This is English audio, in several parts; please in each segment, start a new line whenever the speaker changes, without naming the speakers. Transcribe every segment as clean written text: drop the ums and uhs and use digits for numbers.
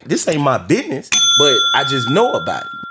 This ain't my business, but I just know about it.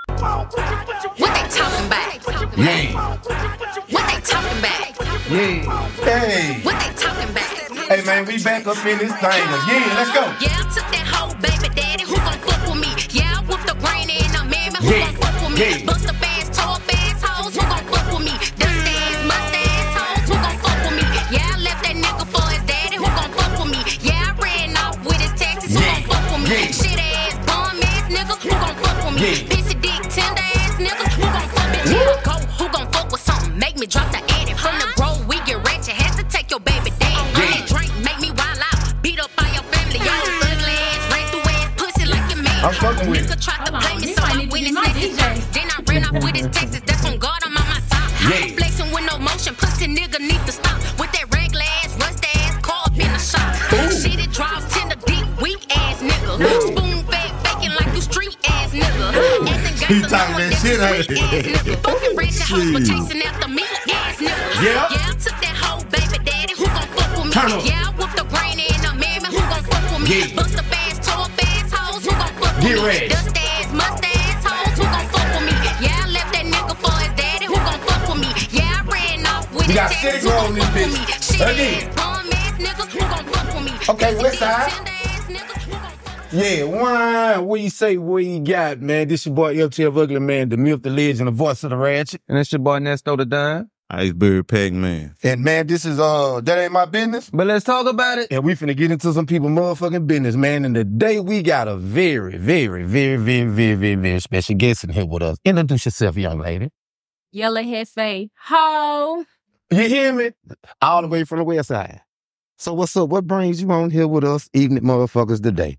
What they talking about?
Yeah.
What they talking about?
Yeah. Hey.
What they talking about?
Hey, man, we back up in this thing again. Let's go.
Yeah, I took that whole baby daddy. Who gon' fuck with me? Yeah, I whooped the granny and a mammy. Who gon' fuck with me? Bust up ass, toe up ass hoes. Who gon' fuck with me? Dust ass, must ass hoes. Who gon' fuck with me? Yeah, I left that nigga for his daddy. Who gon' fuck with me? Yeah, I ran off with his taxes. Who gon' fuck with me? Shit ass, bum ass nigga. Who gon' fuck with me? Pissy dick, tender ass nigga. Who gon' fuck with me? Go, who gon' fuck with something? Make me drop the edit. From the grove, we get ratchet. Had to take your baby daddy. Drink, make me wild out. Beat up by your family. Yo, ugly ass, ran through ass, pussy like your man.
I'm fucking with
Nigga tried to play me, so I win his niggas. Then I ran off with his Texas. That's on God, I'm on my top. I'm flexing with no motion. Pussy nigga need to stop with that regular ass, rust ass, car up in the shop. Shit, it draws tender, deep, weak ass nigga. Spoon fake, faking like you street ass nigga.
He talking that shit, ain't he?
Fucking rich hoes for chasing after me, ass nigga.
Yeah.
Yeah, I took that whole baby daddy. Who gon' fuck with me?
Turn up.
Yeah, I whooped the granny and a mammy. Who gon' fuck with me?
Yeah.
Bust up ass, toe up ass hoes. Who gon' fuck with
Get
me?
ready.
Dust ass, must ass hoes. Who gon' fuck with me? Yeah, I left that nigga for his daddy. Who gon' fuck with me? Yeah, I ran off with
We
his
got
taxes.
city
Who
girl
gon'
in this
fuck with
bitch.
me? Shit
Again.
ass, bum ass nigga. Who gon' fuck with me?
Okay,
Pissy
west
dick,
side.
tender ass nigga. Who gon' fuck with me?
Yeah, one. What you say? What you got, man? This your boy LTF Ugly Man, the myth, the legend, the voice of the ratchet.
And that's your boy Nesto the Dime.
Iceberg Pac-Man.
And man, this is that ain't my business.
But let's talk about it.
And we finna get into some people motherfucking business, man. And today we got a very, very, very, very, very, very, very special guest in here with us. Introduce yourself, young lady.
Yellow Hefe. Ho!
You hear me? All the way from the west side. So what's up? What brings you on here with us, ignorant motherfuckers, today?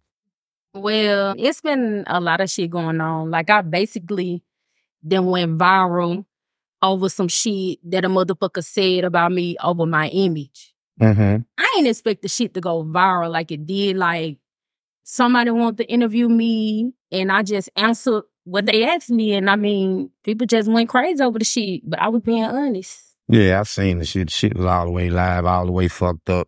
Well, it's been a lot of shit going on. Like, I basically then went viral over some shit that a motherfucker said about me over my image.
Mm-hmm.
I ain't expect the shit to go viral like it did. Like, somebody wanted to interview me, and I just answered what they asked me. And I mean, people just went crazy over the shit, but I was being honest.
Yeah, I've seen the shit. Shit was all the way live, all the way fucked up.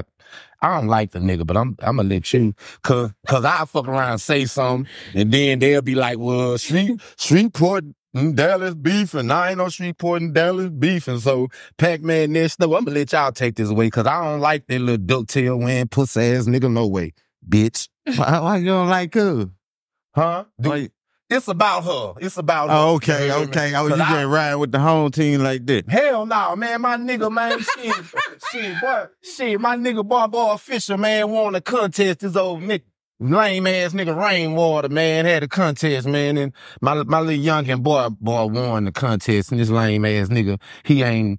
I don't like the nigga, but I'm gonna let you, cause I fuck around and say something, and then they'll be like, well, Shreveport and Dallas beefing. I ain't no Shreveport and Dallas beefing. So Pac-Man next though, I'm gonna let y'all take this away, cause I don't like that little ducktail wearing pussy ass nigga. No way, bitch.
Why you don't like her?
Huh? It's about her. It's about her.
Oh, okay. Oh, you can't ride with the home team like that.
Hell no, man. My nigga, man, shit, my nigga Boy Fisher, man, won a contest. This old nigga, lame ass nigga Rainwater, man, had a contest, man, and my little youngin' boy won the contest, and this lame ass nigga, he ain't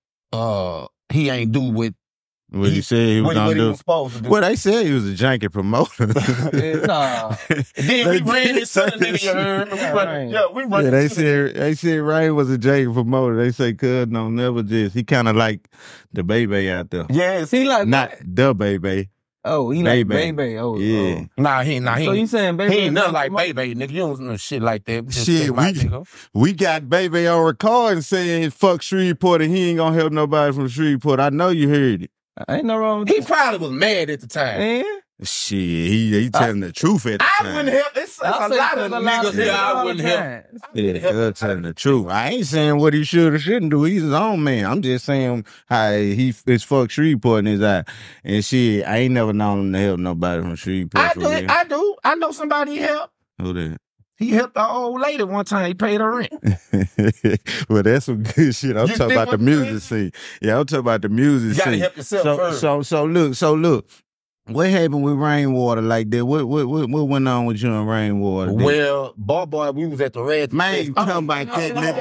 do what
What he said he was gonna
he
do.
was supposed to do.
Well, they said he was a janky promoter.
Nah.
Then we ran this other nigga, you heard me? We run
Yeah, they said Rain was a janky promoter. They say cuz no, never just. He kind of like the baby out there.
Yes,
He like
Not the baby.
Oh, he like
Baby.
baby. Oh,
Yeah.
Nah, he
So you saying baby?
He ain't nothing like baby, nigga. You don't know shit like that. Just
Shit,
think about nigga.
we got baby on recording saying fuck Shreveport and he ain't gonna help nobody from Shreveport. I know you heard it.
Ain't no wrong with
He
that.
probably was mad at the time.
Yeah.
Shit, he telling the truth at the
I
time.
wouldn't help. It's a lot of niggas here I wouldn't help.
Yeah, cuz telling the truth. I ain't saying what he should or shouldn't do. He's his own man. I'm just saying how he is fuck Shreveport in his eye. And shit, I ain't never known him to help nobody from Shreveport.
I do. I know somebody he helped.
Who that?
He helped an old lady one time. He paid her rent.
Well, that's some good shit. I'm
You
talking
think
about the
what
music scene. Yeah, I'm talking about the music
You gotta
scene.
help yourself first.
So look. What happened with Rainwater like that? What went on with you and Rainwater?
Well, boy, we was at the Red.
Man, you talking about that nigga.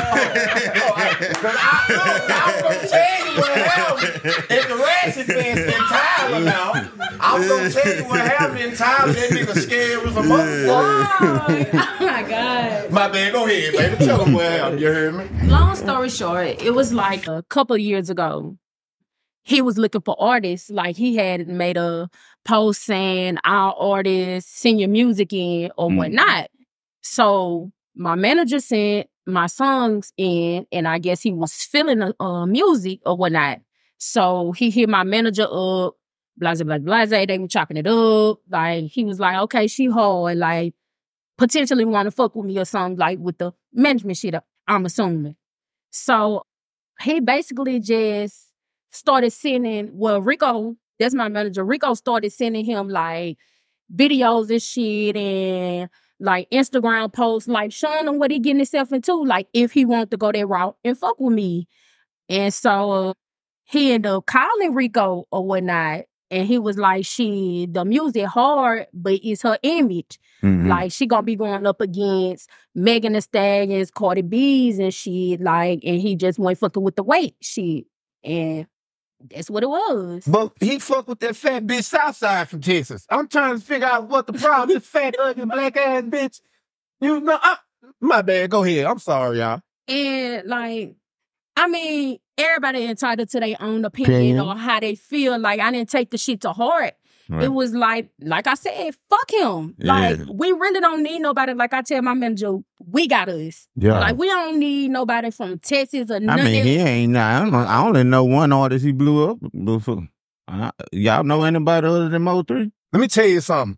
I was gonna tell you what happened at the Ratchet Fest in Tyler now. I was gonna tell you what happened in Tyler. That nigga scared was a motherfucker.
Oh my God.
My bad, go ahead, baby. Tell them what happened. You heard me?
Long story short, it was like a couple years ago. He was looking for artists. Like, he had made a post saying, our artists, send your music in or whatnot. So my manager sent my songs in, and I guess he was feeling music or whatnot. So he hit my manager up blase, blase, blase. They were chopping it up. Like, he was like, okay, she hard. Like, potentially want to fuck with me or something, like, with the management shit, I'm assuming. So, he basically just started sending, Rico, that's my manager, Rico started sending him, like, videos and shit and, like, Instagram posts, like, showing him what he getting himself into, like, if he want to go that route and fuck with me. And so, he ended up calling Rico or whatnot, and he was like, the music hard, but it's her image.
Mhm.
Like, she gonna be going up against Megan Thee Stallions, Cardi B's and shit, like, and he just went fucking with the weight shit. And that's what it was.
But he fucked with that fat bitch Southside from Texas. I'm trying to figure out what the problem is. Fat, ugly, black ass bitch. You know, my bad. Go ahead. I'm sorry, y'all.
And, like, I mean, everybody entitled to their own opinion or how they feel. Like, I didn't take the shit to heart.
Right.
It was like I said, fuck him. Like,
Yeah.
we really don't need nobody. Like I tell my manager, we got us.
Yeah.
Like, we don't need nobody from Texas or
I
nothing.
mean, he ain't. I only know one artist he blew up before. Y'all know anybody other than Mo3?
Let me tell you something.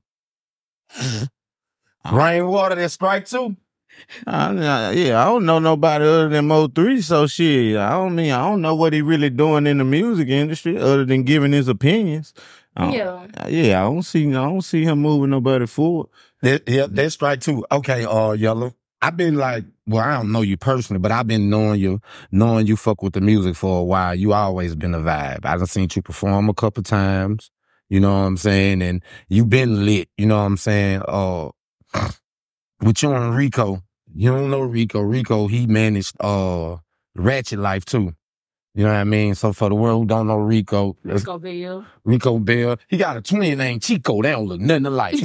Rainwater, that strike too.
Yeah, I don't know nobody other than Mo3. So shit, I don't know what he really doing in the music industry other than giving his opinions.
Yeah.
I don't see him moving nobody forward.
That strike too. Okay, Yellow. I've been like, well, I don't know you personally, but I've been knowing you fuck with the music for a while. You always been a vibe. I done seen you perform a couple times. You know what I'm saying? And you been lit. You know what I'm saying? With you and Rico, you don't know Rico. Rico, he managed Ratchet Life too. You know what I mean? So for the world who don't know Rico, Rico Bell, he got a twin named Chico. They don't look nothing alike.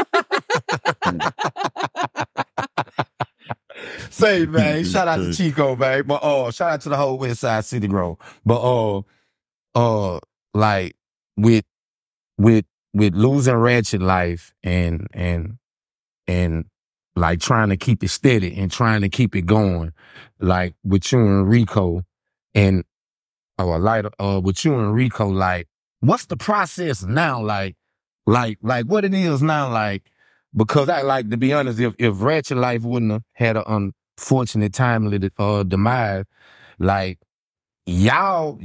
Say, man, shout out to Chico, man. But shout out to the whole West Side City Grove. But like with losing Ratchet Life and like trying to keep it steady and trying to keep it going, like with you and Rico and with you and Rico, like what's the process now? Like what it is now, like, because I like to be honest, if Ratchet Life wouldn't have had an unfortunate timely demise, like y'all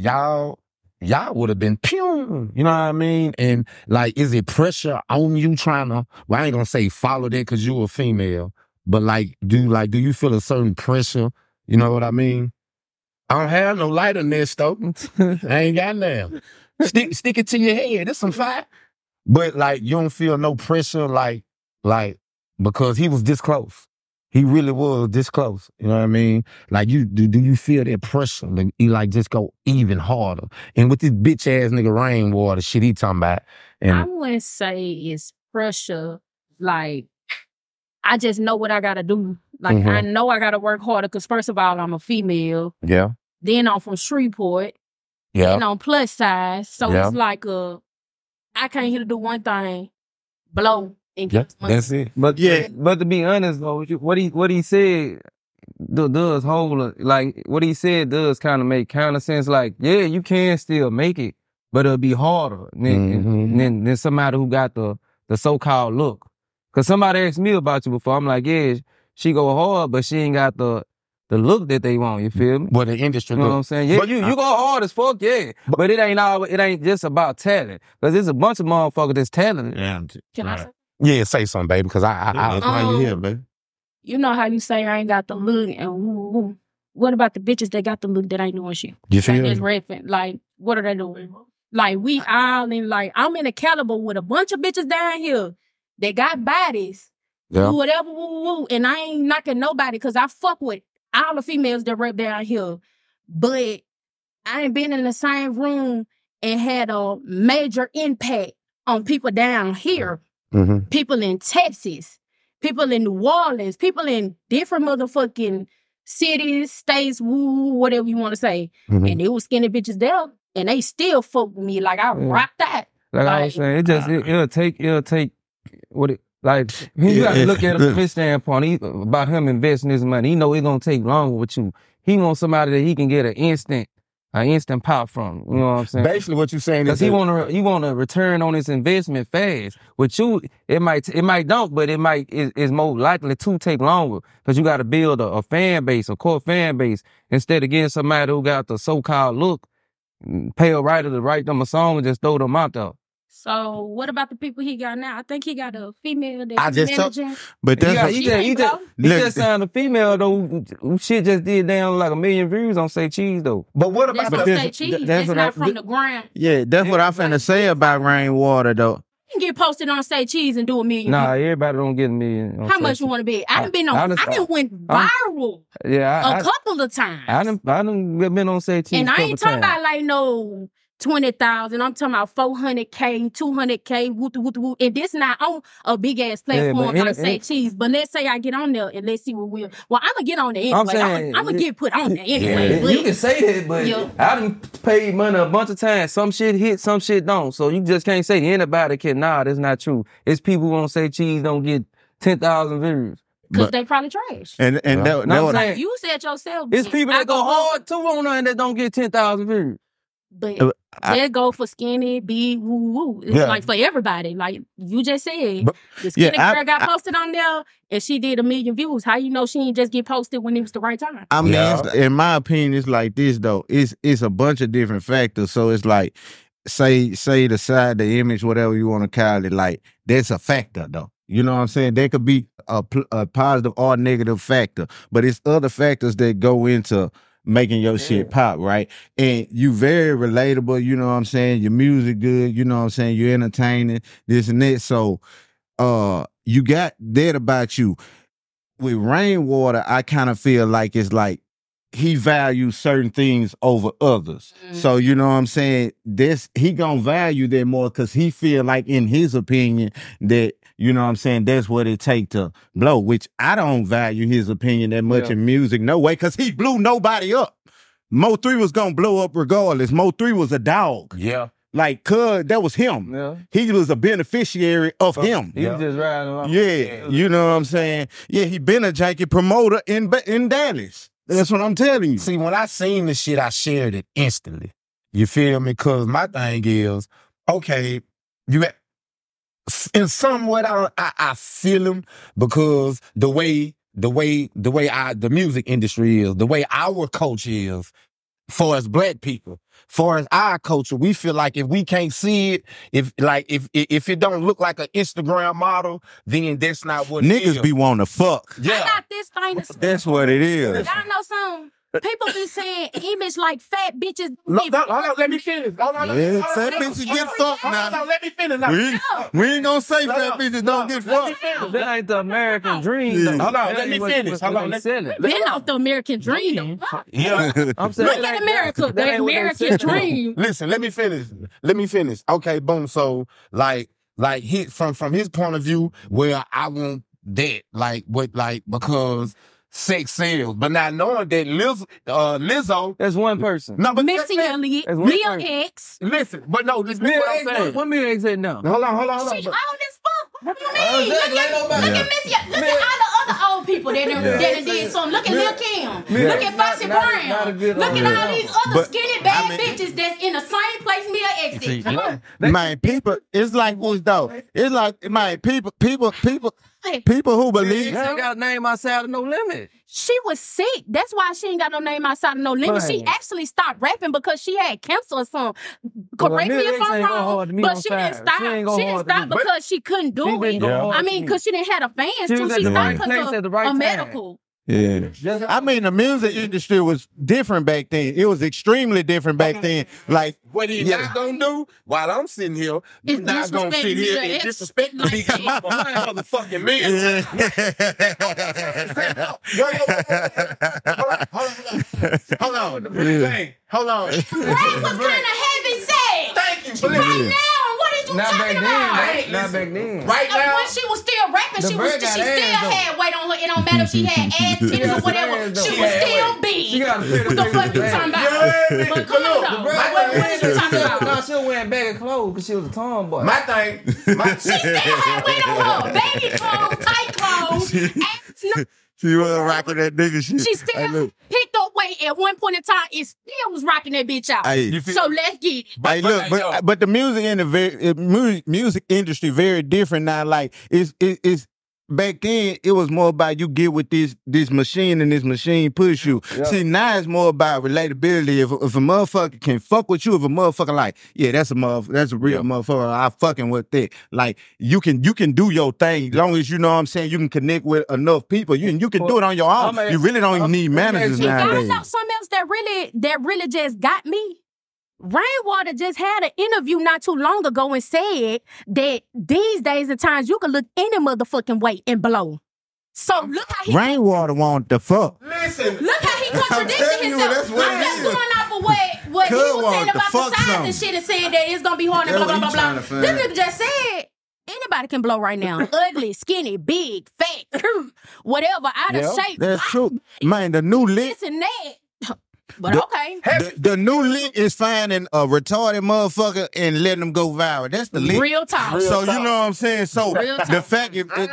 would have been pew, you know what I mean? And like, is it pressure on you trying to, well, I ain't gonna say follow that because you a female, but like, do you feel a certain pressure? You know what I mean? I don't have no lighter nest though. I ain't got none. Stick it to your head. It's some fire. But like, you don't feel no pressure, like because he was this close. He really was this close. You know what I mean? Like, do you feel that pressure? Like, you like just go even harder. And with this bitch ass nigga Rainwater shit he talking about. And
I wouldn't say it's pressure. Like, I just know what I gotta do. Like, I know I gotta work harder because first of all, I'm a female.
Yeah.
Then I'm from Shreveport.
Yeah.
And I'm plus size. So it's like I can't here to do one thing, blow and get money.
That's it.
But to be honest though, what he said does hold, like what he said does kind of make counter sense. Like, yeah, you can still make it, but it'll be harder than somebody who got the so-called look. Cause somebody asked me about you before. I'm like, yeah, she go hard, but she ain't got the look that they want. You feel me?
Well, the industry
You know what I'm saying? Yeah, you go hard as fuck, yeah. But it ain't just about talent. Cause there's a bunch of motherfuckers that's talented.
Yeah.
Can I say?
Yeah, say something, baby, because
That's why you here, baby.
You know how you say I ain't got the look, and what about the bitches that got the look that ain't doing shit?
You feel
Like,
me?
it's rapping. Like, what are they doing? Like, we all in, like, I'm in a caliber with a bunch of bitches down here that got bodies.
Yeah.
Whatever, and I ain't knocking nobody because I fuck with all the females that rap down here. But I ain't been in the same room and had a major impact on people down here.
Mm-hmm.
People in Texas, people in New Orleans, people in different motherfucking cities, states, whatever you want to say.
Mm-hmm.
And it was skinny bitches there, and they still fuck with me. Like, I rock that.
Like I was saying, it'll take what it, like, you got to look at it from his standpoint. About him investing his money. He know it's going to take longer with you. He wants somebody that he can get an instant an instant pop from. You know what I'm saying?
Basically, what you saying
Because
is
he want to return on his investment fast. With you, it might don't, but it's more likely to take longer because you got to build a fan base, a core fan base, instead of getting somebody who got the so-called look, pay a writer to write them a song and just throw them out there.
So what about the people he got now? I think he got a female that
I just
managing.
But that's
He just signed a female though. Who shit just did down like 1 million views on Say Cheese though.
But what
That's
about
what
this-
Say Cheese.
that's
That's
what
not
I-
from the ground.
yeah, that's what I finna say about Rainwater though.
You can get posted on Say Cheese and do 1 million.
Nah, everybody don't get a million. on
How
Say
much you
Cheese.
want to be? I done been on.
I
I
done-
done went viral
Yeah,
a couple of times.
I done been on Say Cheese.
And I ain't talking
couple times.
about like no 20,000. I'm talking about 400K, 200K, woo. And this not on a big ass platform
but
like Say Cheese. But let's say I get on there and let's see what we'll. Well, I'm gonna get on there anyway.
I'm saying-
I'm gonna get put on there anyway.
Yeah, you can say that, but
Yeah.
I done paid money a bunch of times. Some shit hit, some shit don't. So you just can't say anybody can. Nah, that's not true. It's people who don't Say Cheese don't get 10,000 views.
Because
But-
they probably trash.
And
Yeah.
that
No, I'm
what
saying-
You said yourself.
It's people
I
that go hard too on there and that don't get 10,000 views.
But
I-
they go for skinny, big, woo. It's
Yeah.
like for everybody. Like you just said.
But-
The skinny
Yeah,
girl got posted on there and she did 1 million views. How you know she didn't just get posted when it was the right time?
I mean,
Yeah.
in my opinion, it's like this though. It's a bunch of different factors. So it's like, say the side, the image, whatever you want to call it. Like that's a factor though. You know what I'm saying? There could be a positive or negative factor, but it's other factors that go into making your shit pop, right? And you very relatable. You know what I'm saying? Your music good. You know what I'm saying? You're entertaining. This and that. So, you got that about you. With Rainwater, I kind of feel like it's like he values certain things over others. So you know what I'm saying? He gonna value that more because he feel like, in his opinion, that you know what I'm saying, that's what it take to blow. Which I don't value his opinion that much
Yeah.
in music, no way, because he blew nobody up. Mo3 was gonna blow up regardless. Mo3 was a dog.
Yeah.
Like, cuz that was him.
Yeah.
He was a beneficiary of him.
He was just riding along.
Yeah, you know what I'm saying? Yeah, he been a janky promoter in Dallas. That's what I'm telling you.
See, when I seen the shit, I shared it instantly. You feel me? Because my thing is, okay, in somewhat I feel him because the way the music industry is, the way our culture is, for as black people, for as our culture, we feel like if we can't see it, if it don't look like an Instagram model, then that's not what it is.
Niggas be wanting to fuck.
I
yeah.
got this thing to say.
That's what it is.
Y'all know something? People be saying image like fat bitches.
Hold on, let me finish. Hold on,
Yeah, fat bitches get fucked now.
let me finish now.
We ain't gonna say fat bitches don't get fucked.
That ain't the American dream. Though.
Hold on,
That
let
ain't
me
what-
finish.
what
Hold on,
they selling.
Been off the American dream. Though.
Yeah.
I'm saying,
Look at America, the American dream.
Listen, let me finish. Okay, boom. So like from his point of view, where I want that, because sex sells, but not knowing that Lizzo.
That's one person.
No, but
Missy Elliott,
That's one
Lil
person.
X.
listen, but no, this is what I'm saying.
What Mia X at now?
Hold on.
She old as fuck. What you mean?
Exactly,
Look
ain't
at
nobody-
Missy. Look at all the other old people that done did something. Look at Lil Kim. Look at Foxy
not
Brown.
a good
Look
old
at all these other
But,
skinny bad
I mean-
bitches that's in the same place Mia X is.
Man, people, it's like what's though? It's like, man, people who believe.
She ain't got a name outside of No Limit.
She was sick. That's why she ain't got no name outside of No Limit. She
Right.
actually stopped rapping because she had cancer or something. Correct me
Mia
if
X
I'm
ain't go
wrong,
hard to me
but
on
she didn't
side.
stop.
She ain't
She
go
didn't
hard to
stop
me.
because she couldn't do
She
it.
didn't go hard
I
to
mean,
me.
because she didn't have the fans
She
too.
was
She
at the
stopped
right place
because
at the
of
right
a
time.
medical.
Yeah. I mean, the music industry was different back then. It was extremely different back then. Like,
What he not gonna do while I'm sitting here, he's
It's
not gonna sit
disrespecting
here
the
and
ex-
disrespect me because I'm a motherfucking man. Hold on. Hey, hold on.
That was kind of heavy said.
Thank you. But
Right
listen,
now, what are you
Not back
talking
then.
about?
Not back then.
right now,
When she was still rapping,
The
she
bird got
still
ass, though.
had weight on her. It don't matter if she had ass, titties, or whatever.
ass, though.
She
She
was
had
still
weight.
big.
She got a pretty
What the fuck you
big
talking
ass.
about? But come on, though.
What
What you talking about?
No, she was wearing baggy clothes because she was a tomboy.
my thing,
She still had weight on her. Baby clothes, tight clothes. ass, no,
she was rocking that nigga shit.
she
Hey,
still
look.
pick picked up weight at one point in time and still was rocking that bitch out.
Hey,
So let's get it.
Hey, look, but the music in the music industry very different now. Like it's back then it was more about you get with this machine and this machine push you.
Yeah.
See, now it's more about relatability. If a motherfucker can fuck with you, if a motherfucker like, yeah, that's a real motherfucker. I fucking with that. Like you can do your thing as long as you know what I'm saying. You can connect with enough people. You can do it on your own. You really don't even need managers
You gotta
nowadays.
know something else that really just got me. Rainwater just had an interview not too long ago and said that these days and times you can look any motherfucking way and blow. So look how he
Rainwater want the fuck.
Listen,
look how he contradicted
telling you,
himself.
that's what
I'm
it
just
is.
going off of what he
Cuz
was
want
saying
to
about
fuck
the size
something.
and shit and saying that it's gonna be hard and
That's
blah blah
what
blah
he
blah.
trying to
This
find.
nigga just said anybody can blow right now. Ugly, skinny, big, fat, whatever, out of shape.
That's true. Man, the new lick.
This and that. But
The-
okay.
The new lick is finding a retarded motherfucker and letting them go viral. That's the lick.
Real talk.
So you know what I'm saying. So
Real
the
talk.
fact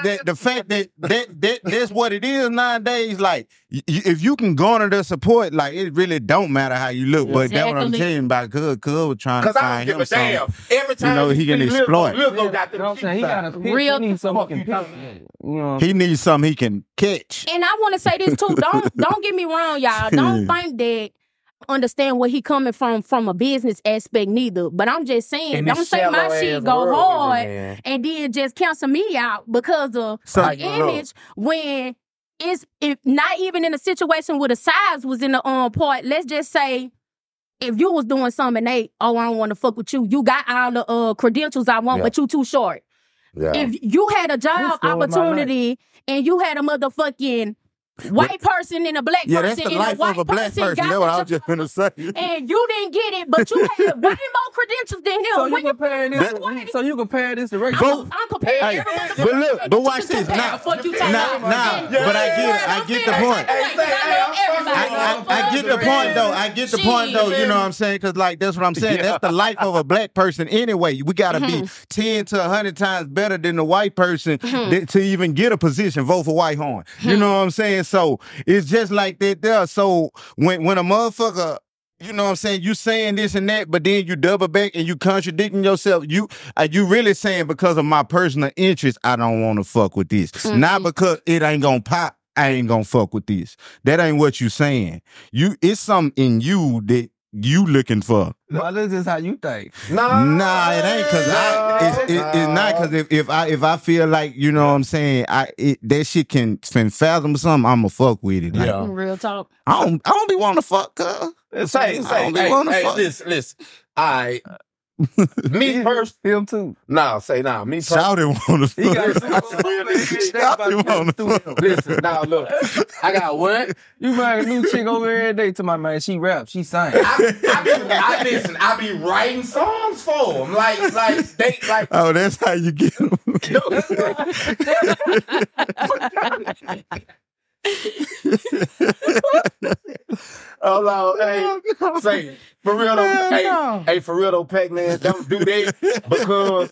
that that's what it is nowadays. Like if you can garner the support, like it really don't matter how you look. But that's what I'm
Exactly.
telling you about. Cuz was trying to
because I
find
don't give
him
a damn.
something.
Every time
You know, he can exploit.
Lil got
You know what I'm saying? He got a pitch.
Real-
He needs some fucking pitch. You know.
He needs something he can catch.
And I want to say this too. Don't get me wrong, y'all. Don't think that understand where he coming from a business aspect neither. But I'm just saying,
In
don't
this
say my
shallow
shit
ass
go
world we
hard
live in.
and then just cancel me out because of
So-
the image when it's if not even in a situation where the size was in the part. Let's just say if you was doing something and they, I don't want to fuck with you. You got all the credentials I want,
Yeah.
but you too short.
Yeah.
If you had a job
Who's doing my
opportunity and you had a motherfucking white person and a black
Yeah,
person
that's the
and
life
a white
of a black
person
person.
got
That's what I
the
was just gonna say.
and you didn't get it, but you had way more credentials than him.
So you
When
comparing this? So you compare this to Ray?
I'm comparing
Hey,
every motherfucker.
but look, but watch this.
Compare.
Now,
Fuck you talking
nah,
about.
nah, but I get the point. I get the point though. I get the point though. You know what I'm saying? Because like that's what I'm saying. That's the life of a black person anyway. We gotta be 10 to 100 times better than the white person to even get a position. Vote for Whitehorn. You know what I'm saying? So it's just like that there. So when a motherfucker. You know what I'm saying? You saying this and that, but then you double back and you contradicting yourself. You really saying because of my personal interest, I don't want to fuck with this. Not because it ain't gonna pop, I ain't gonna fuck with this. That ain't what you saying. It's something in you that you looking for.
Well, this is how you think.
Nah, it ain't cause it's not cause if I feel like, you know what I'm saying, that shit can fathom something, I'ma fuck with it. Like,
Yeah.
Real talk.
I don't be wanting to fuck, cuz.
Say, listen. All right. Me first.
Him too.
Nah, say nah. Me first.
Shout it wanna
He got
fuck. Shout it wanna fuck.
Listen, now look. I got what?
You marry a new chick over every day to my man. She rap, she sing.
I be writing songs for them. They
Oh, that's how you get them.
Oh no, hey, say for real though, hey, for real though, Pac-Man, don't do that because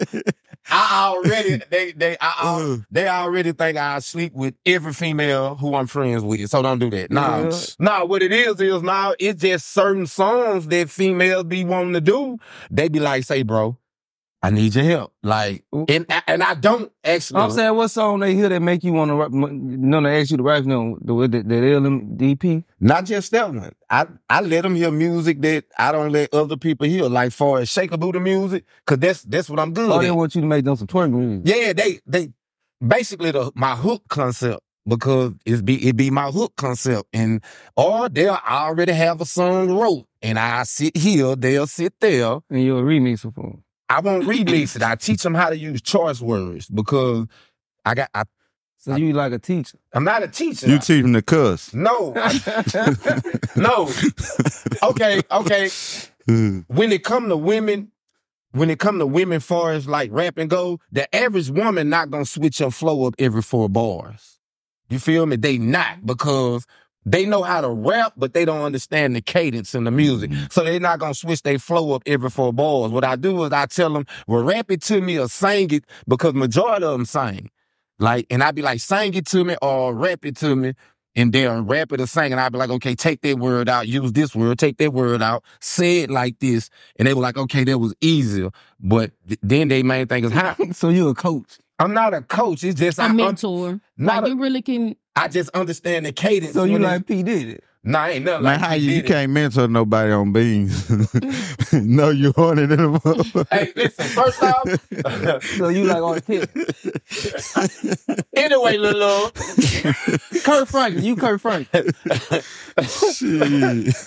they already think I sleep with every female who I'm friends with, so don't do that. Nah, what it is now it's just certain songs that females be wanting to do. They be like, say, bro, I need your help. Like, and I don't actually.
I'm saying, what song they hear that make you want to ask you to rap? No, the LMDP.
Not just that one. I let them hear music that I don't let other people hear, like far as Shake a Booty music, cause that's what I'm good
Oh,
at.
they want you to make them some twerk music.
Yeah, they basically my hook concept because it be my hook concept, or they'll already have a song wrote, and I sit here, they'll sit there.
And you'll remix it for them.
I won't remix it. I teach them how to use choice words because
So you like a teacher.
I'm not a teacher.
You teach them to cuss.
No. No. Okay. When it come to women, far as like rapping go, the average woman not gonna switch her flow up every 4 bars. You feel me? They not, because they know how to rap, but they don't understand the cadence in the music. So they're not gonna switch their flow up every 4 bars. What I do is I tell them, well, rap it to me or sing it, because majority of them sing. Like, and I be like, sing it to me or rap it to me.
and they'll rap it or sing, and I'd be like, okay, take that word out, use this word, take that word out, say it like this. And they were like, okay, that was easier. But then their main thing is how.
So you a coach?
I'm not a coach. It's just
A mentor.
not
Like,
a-
you really can.
I just understand the cadence.
So you
when
like P Diddy?
Nah, ain't nothing
Man,
like
how
he
you
did it.
can't mentor nobody on beans? No, you horny than a motherfucker.
Hey, listen, first off,
So you like on tip?
anyway, little love.
Kurt Franklin. You Kurt Franklin.
Shit.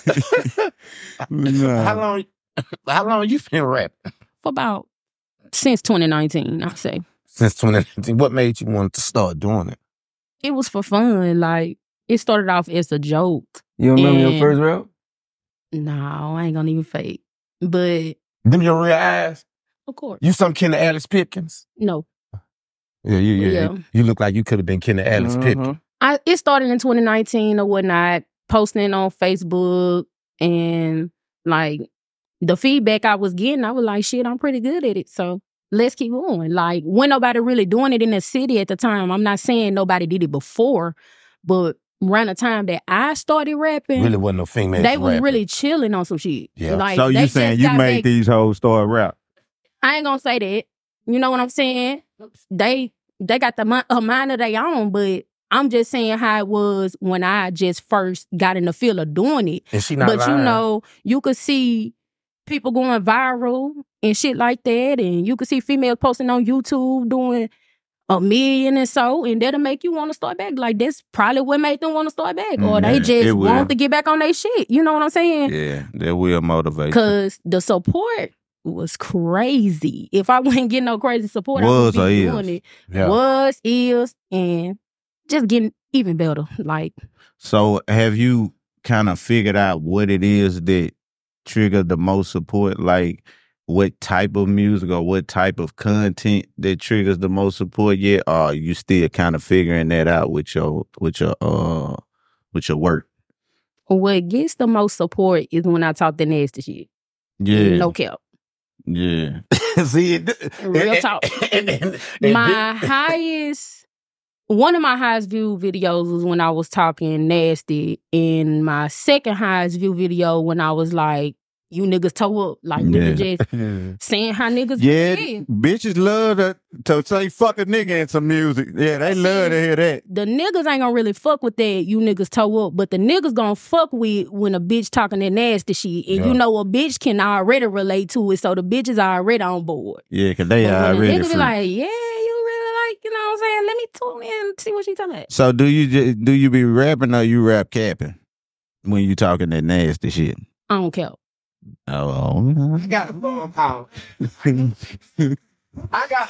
Nah.
How long you been rapping?
For about since 2019, I say.
Since 2019. What made you want to start doing it?
It was for fun. Like, it started off as a joke.
You remember your
And-
first rap?
No, I ain't gonna even fake. But
Them your real eyes?
of course,
You some kin of Alice Pipkins?
no.
Yeah,
Yeah.
You look like you could have been kin of Alice Pipkins.
It started in 2019 or whatnot, posting on Facebook, and like the feedback I was getting, I was like, shit, I'm pretty good at it. So let's keep going. Like, when nobody really doing it in the city at the time, I'm not saying nobody did it before, but around the time that I started rapping,
Really wasn't no female.
they was
rapping.
really chilling on some shit.
Yeah.
Like,
So
they
you
just
saying you
got
made
back-
these hoes start rap?
I ain't gonna say that. You know what I'm saying? They got a mind of their own, but I'm just saying how it was when I just first got in the field of doing it.
And she not
But
lying.
you know, you could see people going viral and shit like that, and you could see females posting on YouTube doing 1 million and so, and that'll make you want to start back. Like, that's probably what made them want to start back, or they
Yeah,
just
it will.
want to get back on their shit. You know what I'm saying?
Yeah, that will motivate you.
Because the support was crazy. If I wouldn't get no crazy support, I
Was
would
or
be
is?
doing it.
Yeah.
Was, is, and just getting even better. Like,
So have you kind of figured out what it is that triggered the most support? Like what type of music or what type of content that triggers the most support yet? Or are you still kind of figuring that out with your work?
what gets the most support is when I talk the nasty shit.
Yeah.
No cap.
Yeah.
See,
Real talk. My highest, one of my highest view videos was when I was talking nasty, and my second highest view video when I was like, you niggas toe up. Like, really just saying how niggas
Yeah,
feel.
bitches love to say fuck a nigga in some music. Yeah, they love to hear that.
The niggas ain't gonna really fuck with that, you niggas toe up, but the niggas gonna fuck with when a bitch talking that nasty shit. And you know a bitch can already relate to it, so the bitches are already on board.
Yeah, because they
But when a
already
nigga be
free.
like, yeah, you really like, you know what I'm saying? Let me tune in and see what she talking about.
So do you be rapping or you rap capping when you talking that nasty shit?
I don't care.
Oh,
I got a phone call. I got.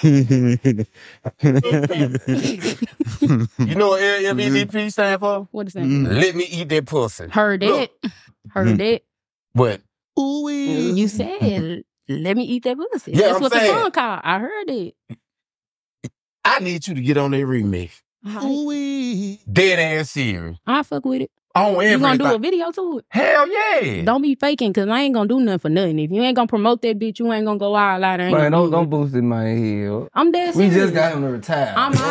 You know what LMEDP stand for?
What is that?
Let me eat that pussy.
Heard that. Heard that.
What?
You said, let me eat that pussy.
Yeah,
That's
I'm
what
saying.
the song called. I heard it.
I need you to get on that remix. Dead ass serious.
I fuck with it.
On
You
everything.
gonna do a video to it?
Hell yeah.
Don't be faking, cause I ain't gonna do nothing for nothing. If you ain't gonna promote that bitch, you ain't gonna go all out.
Man, don't boost in my head.
I'm dead
We
serious.
just got him to retire.
I'm all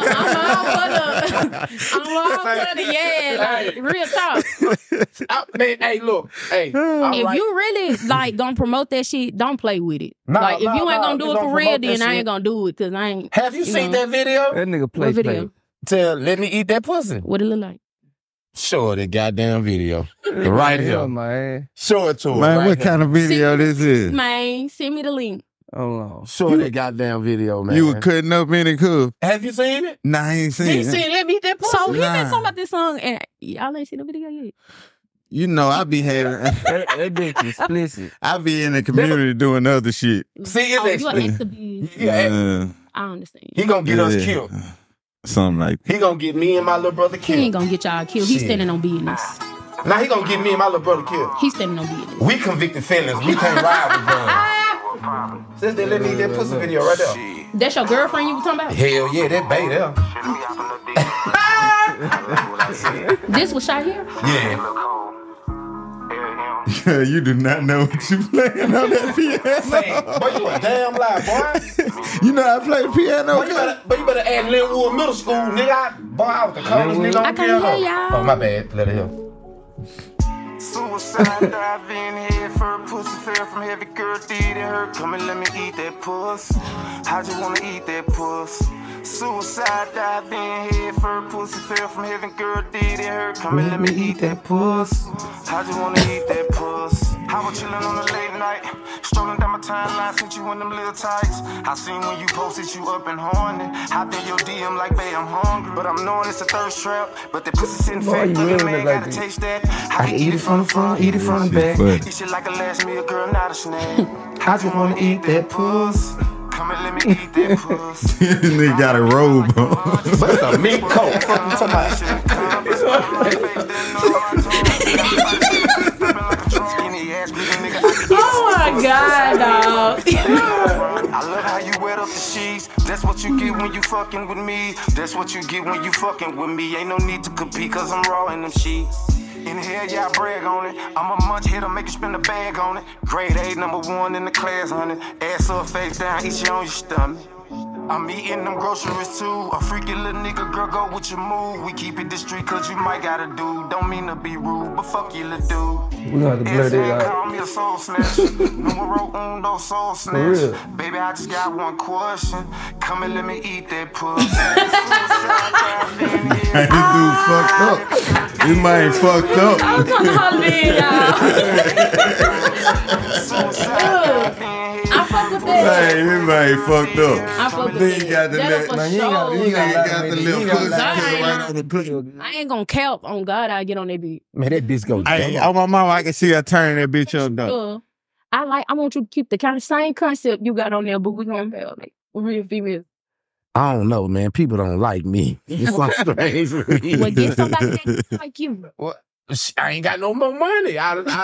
for the yeah, like real talk.
Man, hey, look. Hey.
If
alright.
you really like gonna promote that shit, don't play with it.
Nah,
like if
nah,
you ain't
nah,
gonna do
we
it
gonna
for real,
promote that
then I
shit.
ain't gonna do it, cause I ain't.
Have you seen that video?
That nigga play
What video?
Tell Let Me Eat That Pussy.
What it look like?
Show that goddamn video. Right here.
Hell, man.
Show it to her.
man,
right
what
here.
kind of video this is?
Man, send me the link.
Hold on.
Show that goddamn video, man.
You were cutting up in the cup.
Have you seen it?
Nah, I ain't seen
You
it.
seen Let Me Eat That Pussy?
So he been
Nah.
talking about this song, and y'all ain't seen the video yet.
You know, I be having,
That bitch explicit.
I be in the community doing other shit.
See, it's
Oh, you
explicit.
an activist.
Yeah,
I understand.
he gonna get us
yeah.
killed.
Something like that.
He gonna get me and my little brother
He ain't
killed.
gonna get y'all killed. He's
Shit.
standing on business.
Now he gonna get me and my little brother killed.
He's standing on business.
We convicted felons. We can't ride with guns. Since they let me eat that pussy video right there.
That's your girlfriend you was talking about?
Hell yeah, that bait there.
This was shot here?
Yeah.
You do not know what you playing on that piano.
Boy, you a damn lie, boy.
You know how to play the piano?
But you better add Linwood Middle School, nigga. I was the coldest nigga on
I
the
can't
piano.
hear y'all.
Oh, my bad. Let it hear.
Suicide dive in head first, pussy fell from heavy, girl did it hurt. Come and let me eat that puss. I just wanna eat that puss. Suicide dive in head first, pussy fell from heaven, girl did it hurt. Come and let me eat that puss. I just wanna eat that puss. I was chillin' on a late night, strolling down my timeline, sent you in them little tights. I seen when you posted you up and horny. I think your DM like, babe, I'm hungry, but I'm knowing it's a thirst trap. But that pussy sitting fat,
you
but
really
the man
look like
gotta
this.
taste that. I can eat it from the front, eat it from the back. Eat shit like a last meal, girl, not a snack. I just wanna eat that puss. Come and let me eat that puss.
Nigga got a robe on.
But it's a meat coat. Fuck you talking about?
Oh my God, dog.
I love how you wet up the sheets. That's what you get when you fucking with me. That's what you get when you fucking with me. Ain't no need to compete, cause I'm raw in them sheets. In here, y'all brag on it. I'm a munch hitter, make you spend a bag on it. Grade A, #1 in the class, honey. Ass up, face down, eat you on your stomach. I'm eating them groceries too. A freaky little nigga, girl, go with your move. We keep it discreet, cause you might gotta do. Don't mean to be rude, but fuck you, little dude.
We gonna have to blur that out.
Call me a soul snatcher. Numero uno, soul snatcher.
real.
Baby, I just got one question. Come and let me eat that pussy.
This dude fucked up. This man fucked up.
I was on holiday, y'all. I fuck with that.
Hey, this man fucked up.
I fuck with
Then you got
that.
the
That'll
little,
for
Man, you ain't got, you
sure.
ain't got,
got the little pussy right on the pussy.
I ain't gonna cap on God. I get on that beat.
Man, that bitch go
Hey,
dumb.
on my mama, I can see her turning that bitch up though.
I want you to keep the kind of same concept you got on there, but we gonna be like real females.
I don't know, man. People don't like me. It's so strange.
Well, get somebody that like you.
I ain't got no more money.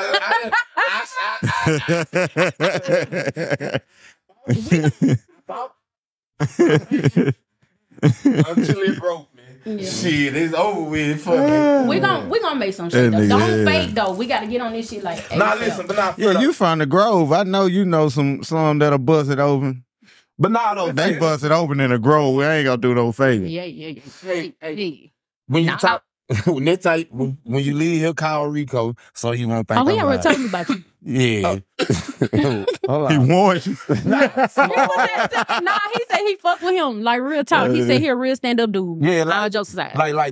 Until it broke, man.
Yeah.
Shit, it's over with. Fuck it.
We gonna make some shit
That
though.
nigga,
Don't
yeah.
fake though. We gotta get on this shit like.
Nah,
ASAP.
listen, but nah,
Yeah, you from the Grove. I know you know some that'll bust it open.
but nah, though.
They bust it open in the Grove. We ain't gonna do no favor.
Yeah. Hey.
When you
Nah.
talk, next time when you leave, he'll call Rico so he won't think.
Oh, he
I'm
already
lying.
told me about you.
Yeah. Hold
He
on.
warned you.
Nah, he said he fuck with him. Like real talk. He said he a real stand up dude.
Yeah,
All jokes aside.
like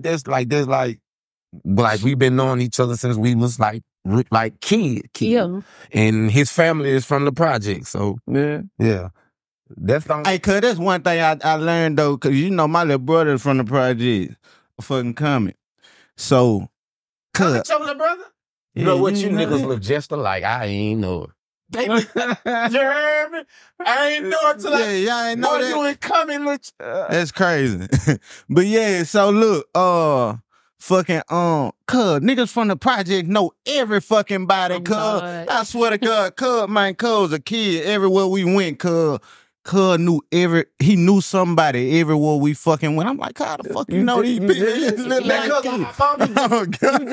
we've been knowing each other since we was like kids.
Yeah.
And his family is from the project, so
Yeah.
that's the
Hey, cuz that's one thing I learned though, cause you know my little brother's from the project. Fucking comment. So, cuz
your little brother. You know what? You niggas look just alike. I ain't know it. You heard me? I ain't know it till
yeah, y'all ain't know
boy,
that.
you ain't coming. Look.
That's crazy. But yeah, so look, fucking cuz niggas from the project know every fucking body,
Oh,
cuz.
God.
I swear to God, cuz was a kid everywhere we went, cuz he knew somebody everywhere we fucking went. I'm like, how the fuck you know these people? It's little like kids. Oh,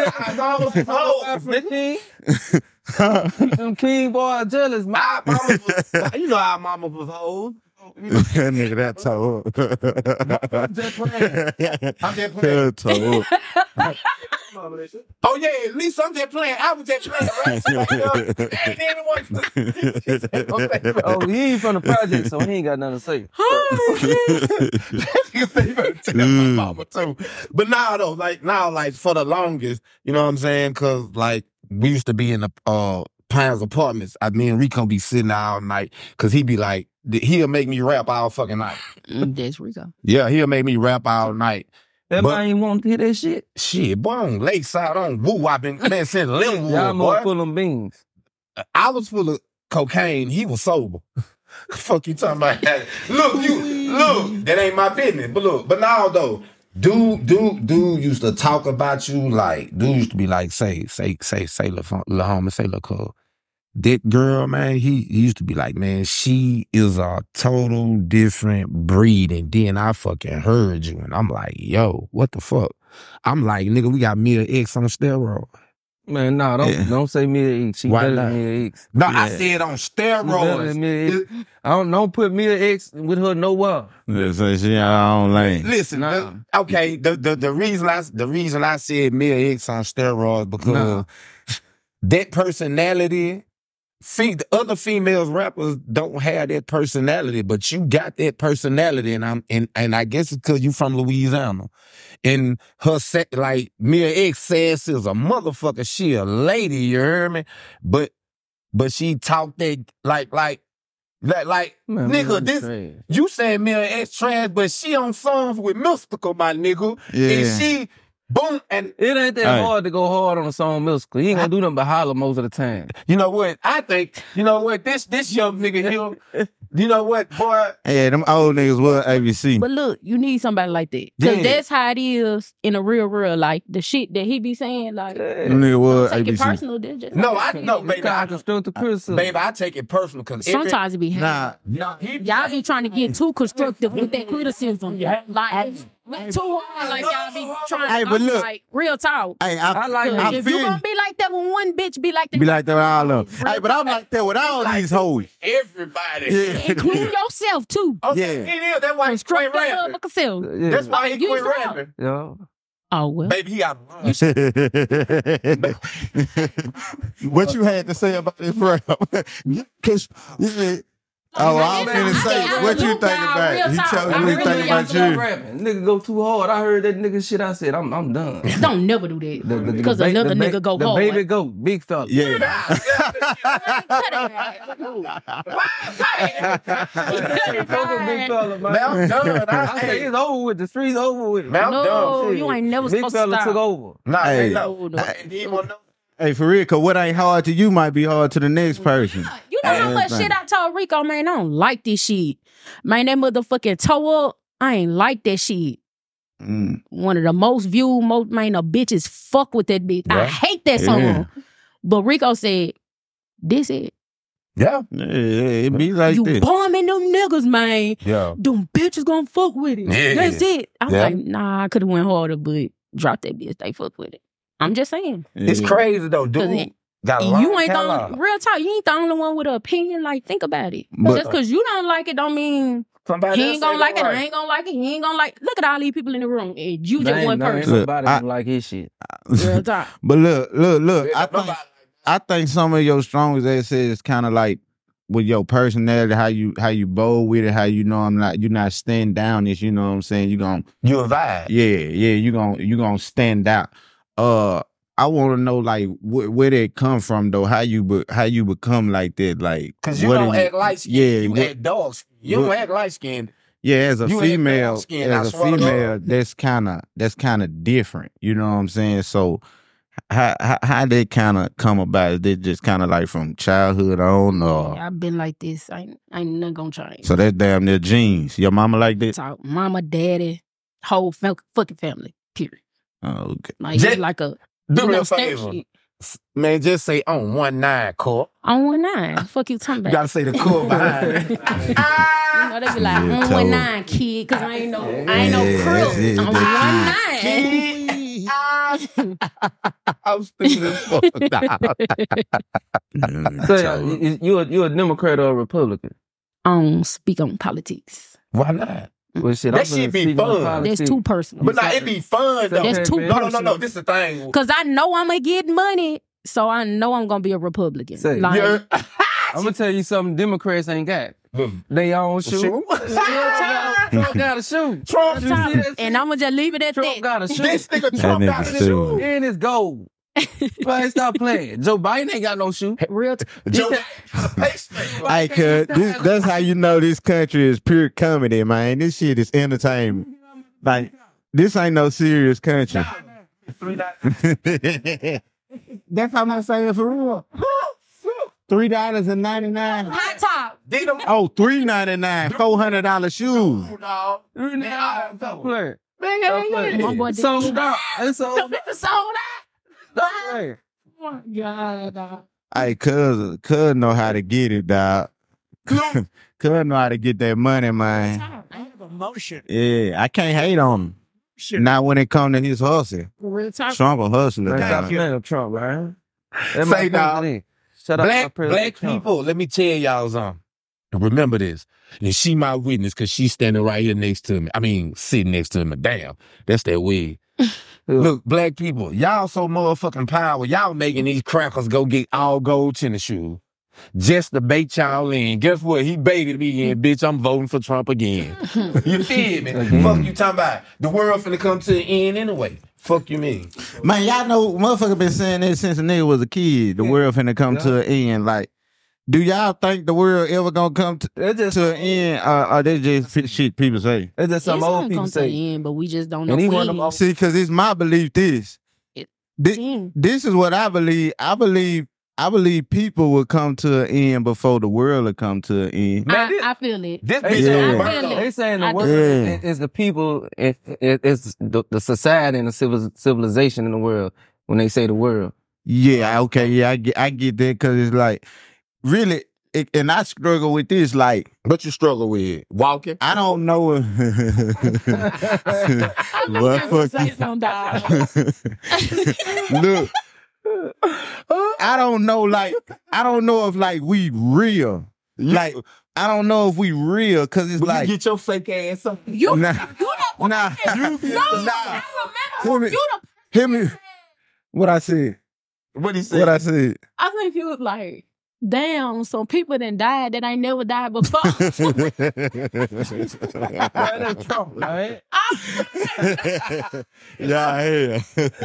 God.
Them king boy jealous, man.
Our mama was, you know our mama was old.
That nigga that told.
I'm just playing. I'm just playing.
That told.
Oh yeah, at least I'm just playing. I was just playing, right? Ain't anyone.
Oh, he ain't from the project, so he ain't got nothing to say.
You say you better tell my mama too. But now though, like for the longest, you know what I'm saying? Cause like we used to be in the Pines apartments. Me and Rico be sitting there all night, cause he be like, he'll make me rap all fucking night.
That's Rico.
Yeah, he'll make me rap all night.
That
But-
man ain't want to hear that shit.
Shit, boy, on Lakeside, on Woo, I've been since
Y'all
Linwood,
more
boy.
full of beans.
I was full of cocaine. He was sober. Fuck you talking about that? Look, that ain't my business. But now though, dude used to talk about you like, dude used to be like, say, la homie, say, la cuz. That girl, man, he used to be like, man, she is a total different breed. And then I fucking heard you. And I'm like, yo, what the fuck? I'm like, nigga, we got Mia X on steroids.
Man, nah, don't say Mia X. She
Why
better
not?
than Mia X.
No, I
Yeah.
said on
She better than
steroids.
Mia X. Don't put Mia X with her nowhere.
So she in her own lane.
Listen,
Nah.
okay. The reason I said Mia X on steroids because
Nah.
that personality. The other females rappers don't have that personality, but you got that personality, and I guess it's because you from Louisiana. And her like Mia X says is a motherfucker. She a lady, you heard me? But she talk that like
Man,
nigga,
man,
this
trash.
you saying Mia X trash, but she on songs with Mystical, my nigga.
Yeah.
And she boom and
It ain't that
Hey.
hard to go hard on a song Mystical. He ain't gonna do nothing but holler most of the time.
you know what? I think, you know what, this young nigga here, you know what, boy?
Yeah, them old niggas was ABC.
But look, you need somebody like that. Because
Yeah.
that's how it is in a real life. The shit that he be saying, like,
Them niggas was
take it
ABC.
personal. That's just
No, I know, baby.
Kind of constructive criticism.
Baby, I take it personal because
Sometimes it be hard.
Nah,
Y'all be trying to get too constructive with that criticism. Like, too hard. Like, y'all be trying
Hey,
to,
but look.
like, real talk.
hey,
I like
I
If
feel
you gonna be like that when one bitch be like that,
be like that with all of them. Hey, but I'm like that with all these hoes.
everybody.
Yeah.
include yourself too.
Okay,
Yeah.
it is. That's why he quit
Construct that
rapping.
motherfucker self.
Yeah.
That's why he
You
quit
yourself.
rapping.
Yeah.
Oh well.
Baby, he got
What you had to say about this rap? Cause oh, I was gonna say, what you think about it? He told you what he think about you.
Rapping. Nigga go too hard. I heard that nigga shit. I said, I'm done.
Don't never do that. Because
the
another
ba-
nigga go
the
hard.
baby go big fella.
Yeah.
Big fella, man.
Man, I'm done.
I say it's over with. The streets over with.
Man, I'm
No,
done.
you ain't never
Big
supposed to
fella
stop.
took over.
Nah,
Hey.
hey, no.
No.
And then you wanna know?
Hey, for real, cause what ain't hard to you might be hard to the next person.
You know how much
Everything.
shit I told Rico, man, I don't like this shit. Man, that motherfucking toe up, I ain't like that shit.
Mm.
One of the most viewed, the bitches fuck with that bitch. I
Right.
hate that song.
Yeah.
But Rico said, this it.
Yeah.
Yeah, it be like
You
this.
bombing them niggas, man.
Yeah.
Them bitches gonna fuck with it.
Yeah.
That's it. I'm
Yeah.
like, nah, I could have went harder, but drop that bitch. They fuck with it. I'm just saying.
It's
Yeah.
crazy though,
'Cause
dude.
it-
Got a long
You ain't the
catalog.
only, real talk, you ain't the only one with an opinion. Like, think about it.
But-
Just because you don't like it don't mean
Somebody
he
else
ain't gonna
say
like
that
it,
right.
I ain't gonna like it, he ain't gonna like Look at all these people in the room. And you just
There
one
ain't
person.
nobody
I-
don't like his shit.
Real talk.
But look.
Yeah, nobody-
I think some of your strongest assets is kind of like with your personality, how you bold with it, how you know you're not stand down. Is you know what I'm saying? You gonna
You a vibe.
you gonna stand out. I want to know like where they come from though. How you become like that? Like
Cause you
what
don't
is-
act light skinned.
Yeah,
You
what-
act dark skinned. You don't
what-
act light skinned.
Yeah, as a
You ain't
female,
dark-skinned, I
as a
swear to
female,
God.
that's kind of different. You know what I'm saying? So how they kind of come about? Is they just kind of like from childhood on, or
Yeah, I've been like this. I ain't nothing gonna change.
so that's damn near genes. Your mama like that?
Talk, mama, daddy, whole fucking family. Period.
Oh, okay.
Like
Just-
it's like a
Do me a
stamp
favor.
shit.
Man, just say on 1-9, Corp.
On 1-9. Fuck you talking
You
about.
gotta say the Corp behind it.
You know, they be like,
Yeah,
on
tell
1-9, kid, cause I ain't no
Yeah,
crew.
that's it,
On
that's
1-9.
I'm stupid as fuck.
So you a Democrat or a Republican?
I don't speak on politics.
Why not?
Well, shit,
That
I'm
shit
finna
be
speak on
fun.
politics.
That's too personal.
But nah, it be fun though.
That's too
No.
personal.
This is the thing.
Cause I know I'm gonna get money, so I know I'm gonna be a Republican.
Say,
Like,
You're-
I'm gonna tell you something Democrats ain't got.
Hmm.
They own shoe.
Shoe?
Trump got a shoe.
Trump,
You see that?
and I'm gonna just leave it at
Trump
that.
got a shoe.
this nigga Trump
nigga
got a
stupid.
shoe.
And it's gold. Man, stop playing. Joe Biden ain't got no shoe.
Real
Joe got a pacemaker.
Hey, cuz that's how you know this country is pure comedy, man. This shit is entertainment. Like this ain't no serious country. That's how I'm saying for real. $3.99.
hot top.
Did them
Oh, $3.99. $400 shoes.
no.
Stop playing.
Man,
playing.
My boy did.
Sold out. It's sold out.
sold
Stop playing.
out.
Hey, cuz know how to get it, dog. Cuz know how to get that money, man.
I have emotion.
Yeah, I can't hate on him. Now when it come to his hustle,
Real talk.
Trump a hustler.
Man,
down
stop
here.
playing with Trump, man. That
Say
my
now.
president. Shut up, my
Black
president Trump.
people, let me tell y'all something. And remember this. And she my witness because she's standing right here next to me. I mean, sitting next to me. Damn, that's that wig. Look, black people, y'all so motherfucking power. Y'all making these crackers go get all gold tennis shoes just to bait y'all in. Guess what? He baited me in, bitch. I'm voting for Trump again. You feel me? Fuck you talking about. The world finna come to the end anyway. Fuck you mean?
Man, y'all know motherfucker been saying that since a nigga was a kid. The world finna come to an end. Like, do y'all think the world ever gonna come to an end? Or they just shit people say?
It's just some
It's
old
gonna
people
come to
say.
the end, but we just don't know
And he one of
when.
them.
See, because it's my belief this.
Mm.
This is what I believe. I believe people will come to an end before the world will come to an end.
I feel it.
This
They
bitch
Yeah.
gonna
I
burn
feel
up.
it.
They saying the
I
world
do.
is the people, it's the society and the civilization in the world. When they say the world,
Yeah, okay, yeah, I get that because it's like really, and I struggle with this. Like,
What you struggle with? Walking?
I don't know.
I know
Well,
you gonna
fuck
say
you.
something, dog.
Look, I don't know. Like, I don't know if like we real. Like, I don't know if we real because it's like
get your fake ass up.
You,
nah,
you the
nah,
no,
nah.
I
Hear
remember
me.
you
Hear me. What I said.
What he said?
What I said.
I think you was like, damn, some people that died that ain't never died before.
that's Trump, right?
Yeah,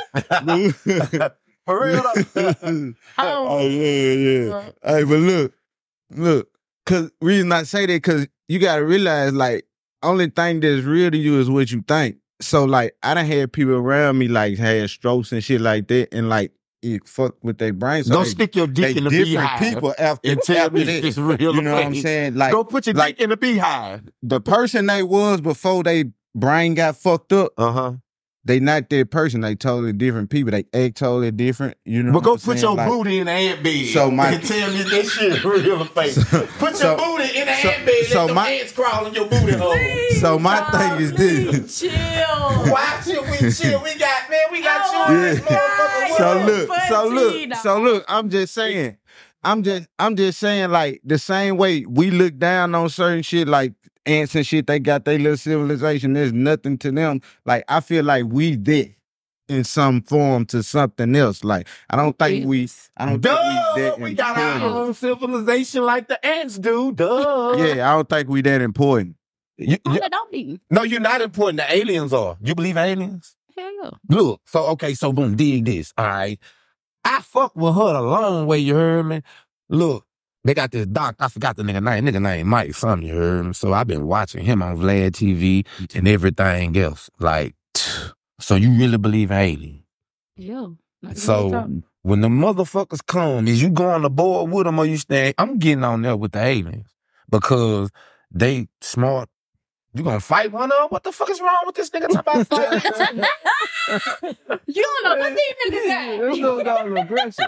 For real though.
Oh yeah. Hey, but look, cause reason I say that, cause you gotta realize, like, only thing that's real to you is what you think. So, like, I done had people around me like had strokes and shit like that, and like it fucked with their brains. So
Go
they-
stick your
they
dick in the
different
beehive.
people after
and tell me
that.
it's real.
You know what I'm
face.
saying? Like,
Go put your
like
dick in the beehive.
the person they was before they brain got fucked up.
Uh-huh.
They not that person. They totally different people. They act totally different. You know.
But go
what I'm
put
saying?
your
Like,
booty in the ant bed.
So my-
and tell me that shit real face. Put
so-
your booty in the
so-
ant bed.
so
Let them
my-
ants crawl in your booty hole.
So my thing is this.
Chill.
Why should we chill? We got you in this motherfucker.
So look. I'm just saying. I'm just saying, like, the same way we look down on certain shit, like ants and shit, they got their little civilization. There's nothing to them. Like, I feel like we did in some form to something else. Like, I don't think we
Duh,
that
we got our
important.
own civilization like the ants do. Duh.
Yeah, I don't think we that important.
Don't be.
No, you're not important. The aliens are. You believe in aliens?
Hell yeah.
Look, so boom, dig this. All right. I fuck with her a long way, you heard me? Look, they got this doctor, I forgot the nigga name. Nigga name Mike something, you heard me? So I've been watching him on Vlad TV and everything else. Like, so you really believe in aliens?
Yeah.
So when the motherfuckers come, is you going to board with them or you staying? I'm getting on there with the aliens because they smart. You gonna fight one of them? What the fuck is wrong with this nigga talking about fighting?
You don't know what these niggas got.
This dude got an aggression.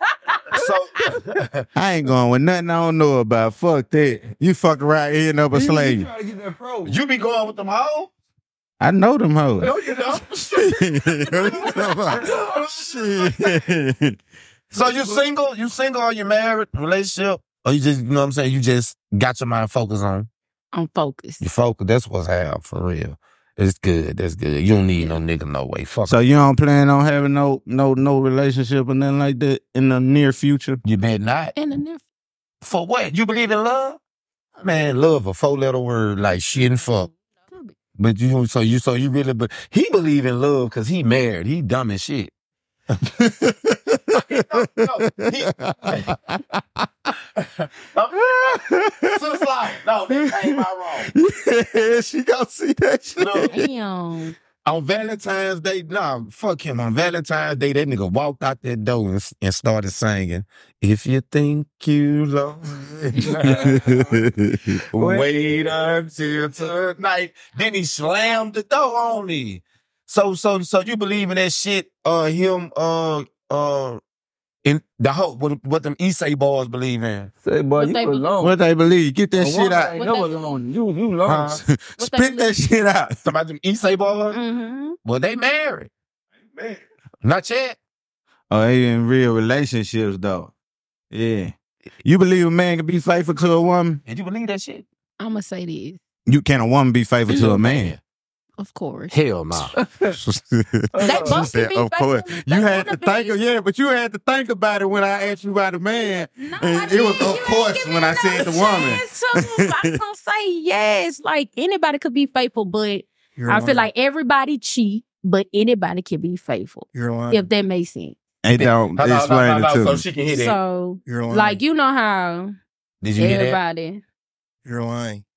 So
I ain't going with nothing I don't know about. Fuck that. You fuck around ending up a
You
slave.
trying to get that pro.
you be going with them hoes?
I know them hoes.
No, you don't.
Shit. What you talking about? Shit.
So you single or you married, relationship? Or you just, you know what I'm saying, you just got your mind focused on?
I'm focused.
You focus, that's what's happening, for real. It's good, that's good. You don't need no nigga no way. Fuck
So you don't plan on having no relationship or nothing like that in the near future?
you better not.
And the near
For what? You believe in love? Man, love a 4-letter word like shit and fuck. But you really, but he believe in love because he married. He dumb as shit. No, this ain't my wrong.
Yeah, she gonna see that shit.
Damn.
On Valentine's Day, fuck him. On Valentine's Day, that nigga walked out that door and started singing, "If you think you love me, wait until tonight." Then he slammed the door on me. So you believe in that shit? Him in the whole what them Issei boys believe in.
Say, boy,
What
you
they
alone.
What they believe? Get that
A
shit
woman
out.
ain't
What
never
they-
alone. You alone.
Huh?
Spit that shit out.
Talking about them Issei boys.
Mm-hmm.
Well, they married. Not yet.
Oh, they in real relationships though. Yeah. You believe a man can be faithful to a woman?
Did you believe that shit?
I'm gonna say this,
You can a woman be faithful to a man?
of course.
Hell no.
They both
Said,
can be
of course.
faithful.
You
They
had
wanna
to think
be.
of, yeah, but you had to think about it when I asked you about a man.
No,
And
I
it was,
didn't.
of
You
course,
ain't
when I
giving
said the
no
woman.
chance to. I'm gonna say yes. Like anybody could be faithful, but I feel like everybody cheat, but anybody can be faithful.
You're lying.
If that makes sense.
Hey, don't
Hold on,
explain it to
so
me.
she can hear that.
So,
You're lying.
like you know how
Did you hear that?
everybody.
You're lying.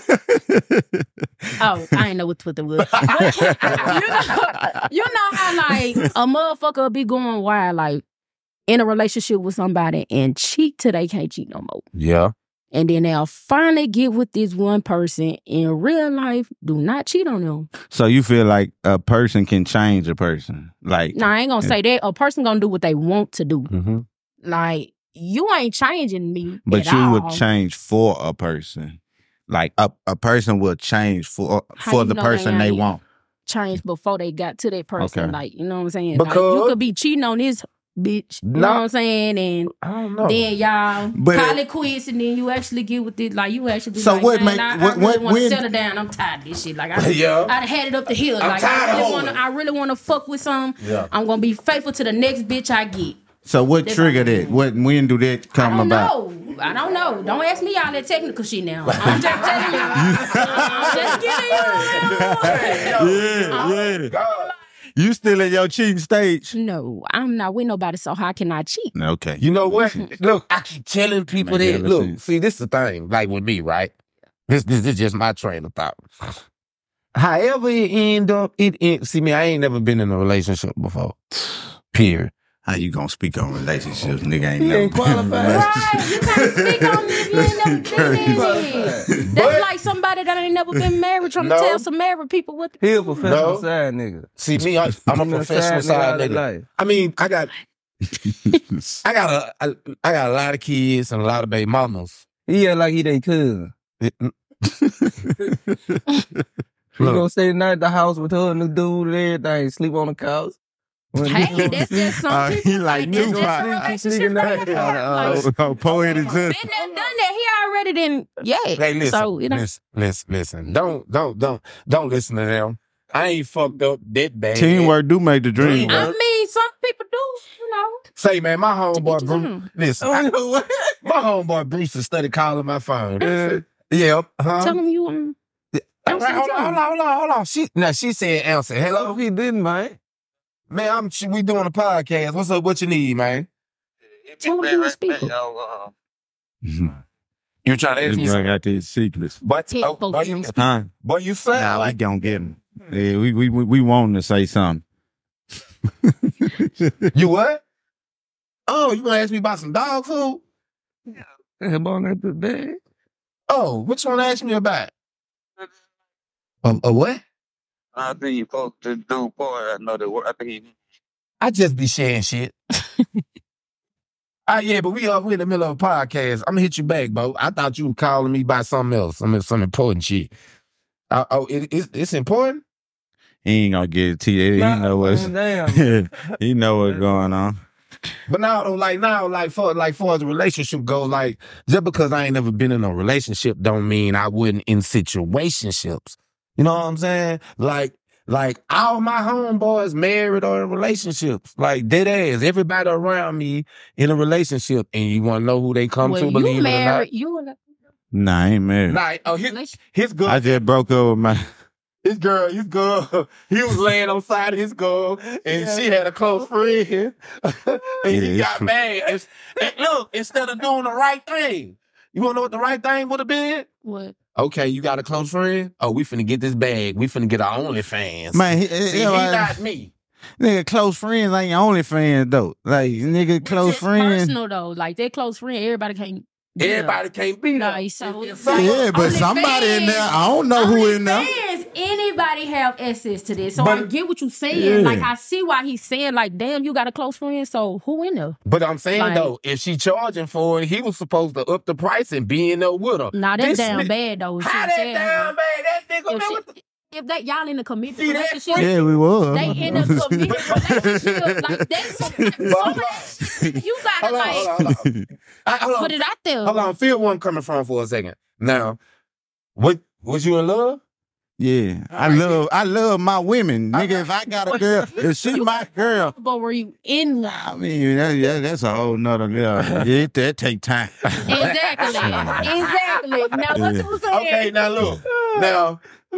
Oh, I ain't know what Twitter was. But, you know how like a motherfucker be going wild, like in a relationship with somebody and cheat till they can't cheat no more.
Yeah.
And then they'll finally get with this one person in real life. Do not cheat on them.
So you feel like a person can change a person? Like,
Now I ain't gonna say that. A person gonna do what they want to do.
Mm-hmm.
Like you ain't changing me.
but
at
you
all.
would change for a person. Like a person will change for
How you
the
know
person they
ain't
want.
change before they got to that person.
Okay.
Like you know what I'm saying? Like,
Because-
you could be cheating on this bitch. You know
Nah.
what I'm saying? And
I don't know.
then y'all
But-
call it quits, and then you actually get with it. Like you actually be
So
like,
what
man,
make-
I
what-
really want to
when-
settle down. I'm tired of this shit. Like I
Yeah.
done had it up the hill.
I'm
Like
tired of
I really want to fuck with some.
Yeah.
I'm gonna be faithful to the next bitch I get.
So what
That's
triggered
what I
it? When do that come
I don't
about?
know. I don't know. Don't ask me all that technical shit now. I'm just telling you. I'm just giving you.
Yeah. You still in your cheating stage?
No, I'm not with nobody, so how can I cheat?
Okay.
You know what? Look, I keep telling people
Make
that.
hella
Look,
sense.
see, this is the thing. Like with me, right? This is just my train of thought. However it end up, see me, I ain't never been in a relationship before. Period.
How you gonna speak on relationships? Nigga ain't
He
never
ain't
been in a
qualified.
Right, you can't speak on me if you ain't never been in it. That's like somebody that ain't never been married trying
No.
to tell some married people what.
He a professional
No.
side nigga.
See me, I'm a
He been
professional
all
side
his
nigga.
life.
I mean, I got a lot of kids and a lot of baby mamas.
He act like he they cousin. He
Look.
gonna stay the night at the house with her and the dude and everything, sleep on the couch. When
Hey, that's just some people.
he like
that's just
Tupac.
a relationship
Sneaking
right
out.
there. Like,
Poetic
been there,
justice.
done that. He already didn't. Yeah.
Hey, listen,
So you know.
listen. Don't listen to them. I ain't fucked up that bad.
Teamwork do make the dream
I
work.
mean, some people do. You know.
Say, man, my homeboy
each his
Bruce.
own.
Listen, my homeboy Bruce is study calling my phone. Yep.
Tell him you.
All right, hold on. She said answer. Hello,
Oh, he didn't, man.
man. We doing a podcast. What's up? What you need, man?
Tell him you a speaker.
You trying to ask
This
me
boy
something?
got these secrets.
But
Tell folks you don't speak.
Huh?
boy, you sound
Nah, we
like
gonna get him. Yeah, we wanting to say something.
you what? Oh, you gonna ask me about some dog food?
Him on that bed.
Oh, what you wanna ask me about? A what?
I think you supposed to do boy. I know the word. I think he.
I just be sharing shit. Yeah, but we in the middle of a podcast. I'm gonna hit you back, bro. I thought you were calling me about something else, some important shit. It's important.
He ain't gonna get it to you. He know what's
Damn.
he know what's going on.
But now, for the relationship goes, like, just because I ain't never been in a relationship don't mean I wouldn't in situationships. You know what I'm saying? Like all my homeboys married or in relationships. Like dead ass. Everybody around me in a relationship. And you wanna know who they come
Well,
to, believe
you
it
married. You and
Nah, I ain't married.
or not? Nah, his girl.
I just broke up with my
His girl, he was laying on the side of his girl, and she had a close friend, and he got mad. And look, instead of doing the right thing, you want to know what the right thing would have been?
what?
Okay, you got a close friend? Oh, we finna get this bag. We finna get our OnlyFans.
man.
See, he not me.
Nigga, close friends ain't your only friends though. Like nigga, close
It's
friends.
personal though. Like that close friend, everybody can't.
Everybody can't be there.
Like, so
Yeah, but somebody in there. I don't know who in there.
OnlyFans, anybody have access to this. So I
But-
get what you're saying.
Yeah.
Like, I see why he's saying, like, damn, you got a close friend, so who in there?
But I'm saying
Like-
though, if she charging for it, he was supposed to up the price and be in there with her.
Nah, that's
This
damn
ni-
bad, though.
How
She
that
said
down
her.
bad? That nigga, man,
If,
what the
she, if that y'all in a committed
See, that
relationship,
Yeah, we was.
they in a committed relationship, like, that's some of that shit you gotta,
Hold on,
like,
hold on, hold on. Hold on.
put it out there.
Hold on, feel where I'm coming from for a second. Now, what was you in love?
Yeah, I love my women, nigga. If I got a girl, if she my girl,
But were you in love?
I mean that's a whole nother level. Yeah, that take time.
Exactly. Now, what you saying?
Okay, now look. Now,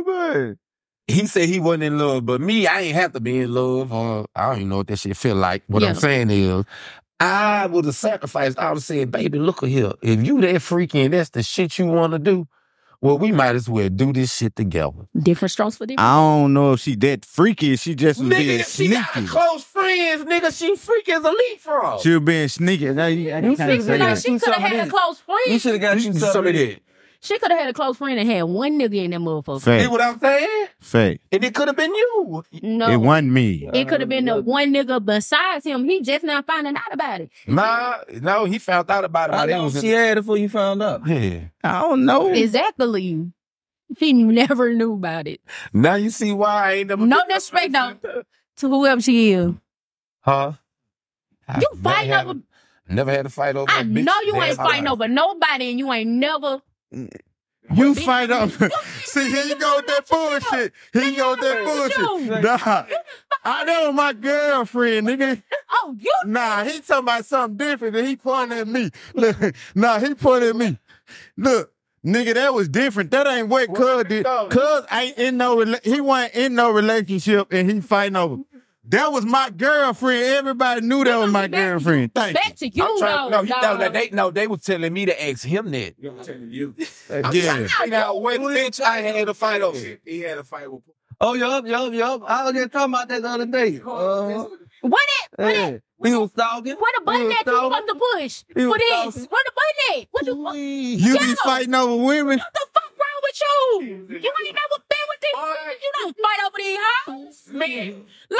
he said he wasn't in love, but me, I ain't have to be in love. Or I don't even know what that shit feel like. What
Yeah.
I'm saying is, I would have sacrificed. I would have said, baby, look here. If you that freaky and that's the shit you want to do, well, we might as well do this shit together.
Different strokes for different.
I don't know if she that freaky. She just was being
Nigga, she got
sneaky.
close friends, nigga. She freaky as a leapfrog.
She was being sneaky. Now you can't
feel
say
like
that.
She could have had a close
You
friend.
should have got you
Some
something.
of that.
She could have had a close friend and had one nigga in that motherfucker.
See
Fact,
what I'm saying?
fact.
And it could have been you.
No.
It wasn't me.
It could have been the one nigga besides him. He just now finding out about it.
Nah, no, he found out about it.
How
while they
long
was
she had it before you found out?
yeah.
I don't know.
Exactly. He never knew about it.
Now you see why I ain't never.
No disrespect though to whoever she is.
Huh?
You fighting over.
Never had to fight over.
I
a bitch
know you
damn
ain't fighting
life.
over nobody, and you ain't never.
You fight up. See, here you go with that bullshit. Here you go with that bullshit. Nah, I know my girlfriend, nigga.
Oh, you.
Nah, he talking about something different. And he pointing at me. Look, nah, he pointing at me. Look, nigga, that was different. That ain't what Cuz did. Cuz ain't in no. He wasn't in no relationship, and he fighting over. That was my girlfriend. Everybody knew that was my girlfriend. Thank you.
Back to you,
I'm trying,
though.
they was telling me to ask him that. I'm trying to
Yeah.
find out what bitch I had to fight over.
He had a fight with.
Oh, yup. I was just talking about that the other day.
What
Yeah. He was talking.
What a button that you supposed to push
He
for
was
this?
talking.
What a button that? What the fuck?
You be fighting over women?
What the fuck wrong with you? You ain't never been with these. You don't fight over these hoes. Man.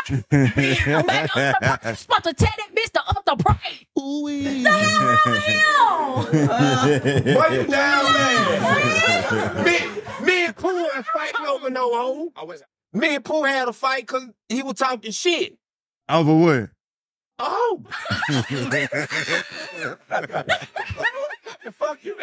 Like, supposed to tell that bitch to up the price. Damn.
Why you down there? Me and Pooh ain't fighting over no hoe. Me and Pooh had a fight because he was talking shit.
Over what?
Oh. Fuck you.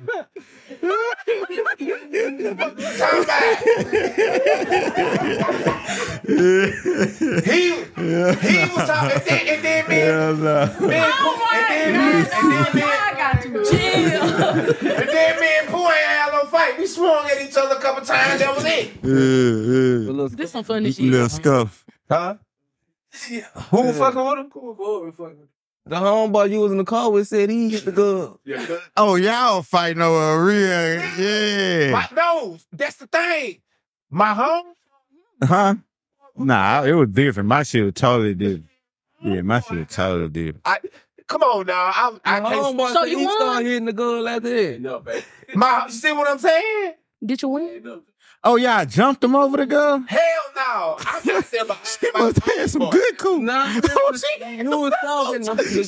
He was talking, and then me and Pooh,
I got you. Chill.
and then me and Pooh ain't had no fight. We swung at each other a couple times. That was it.
This some funny shit.
Little scuff.
Huh? Who was fucking with him?
The homeboy you was in the car with said he hit the girl.
Oh, y'all fighting over a real, yeah.
No, that's the thing. My home.
Huh? Nah, it was different. My shit was totally different. Yeah, my shit was totally different.
Come on now. I
The
can't.
homeboy
So
said
you
he
won?
started hitting the girl after that.
You see what I'm saying?
Did you win?
Oh, y'all jumped him over the girl?
Hell no. I'm not saying about
She must have had some good cool.
Nah, who was talking?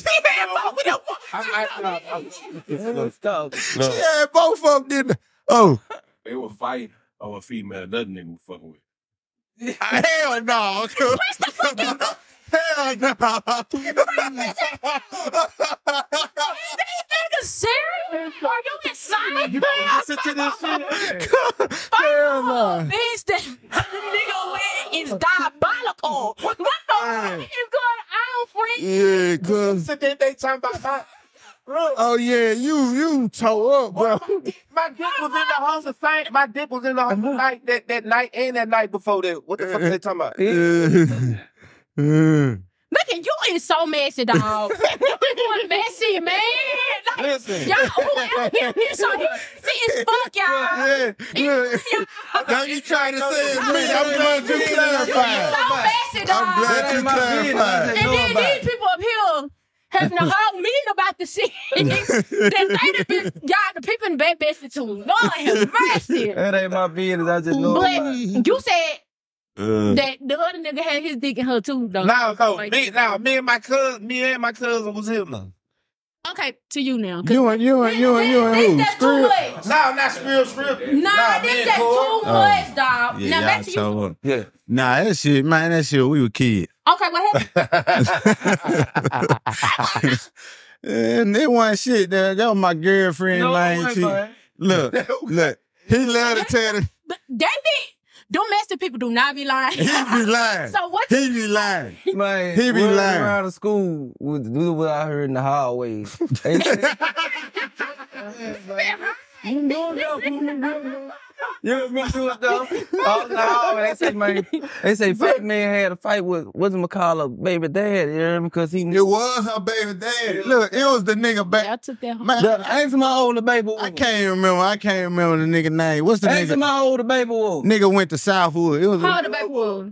Who was talking?
She had both of them, didn't they? Oh,
They were fighting over a female. Another nigga was fucking with.
hell no. Hell
Nigga, serious? Are you insane?
Listen to this shit.
Hell no.
Bitch, that nigga win is diabolical. What the fuck is going on, friend?
Yeah, cuz.
So then they talking about my
Oh, yeah, you tore up, bro.
my dick was in the house the same. My dick was in the house night that night and that night before that. What the fuck are they talking about?
Look at you is so messy, dog. You messy, man. Like,
Listen.
y'all, whoever get this on here, see, it's fuck y'all.
Yeah. Now you trying to say it's me. I'm glad you
So
clarified.
messy, dog.
I'm glad you clarified.
And then these people up here have having a whole meeting about the shit. that been, y'all, the people in Bad Bessie too. Lord have mercy.
That ain't my business. I just know.
But you said that the other nigga had his dick in her too, though.
No,
Like,
me and my cousin was him now.
okay, to you now.
You and who?
That's too
Skrill?
much.
No, not Skrill.
Nah, this just too much, dog.
Yeah,
now
y'all
back to you.
told her.
Yeah.
Nah, that shit, man, that shit, we were kids.
Okay, what happened?
And it wasn't shit. That was my girlfriend,
No,
man.
wait,
She,
man.
look. He loved to tell them.
But they be, them Mexican people do not be lying.
He be lying.
So what?
He be lying.
Man,
He be
running
lying.
around the school with what I heard in the hallways. You remember what though? All the hallway, they say Fat Man had a fight with whatchamacallit baby dad, you know, because he
It was her baby daddy. Look, it was the nigga
I
back.
took that home.
Man,
Ask my older baby.
I can't remember the nigga name. What's the
Ask
nigga?
my older baby.
Nigga went to Southwood. It was
How old the baby was?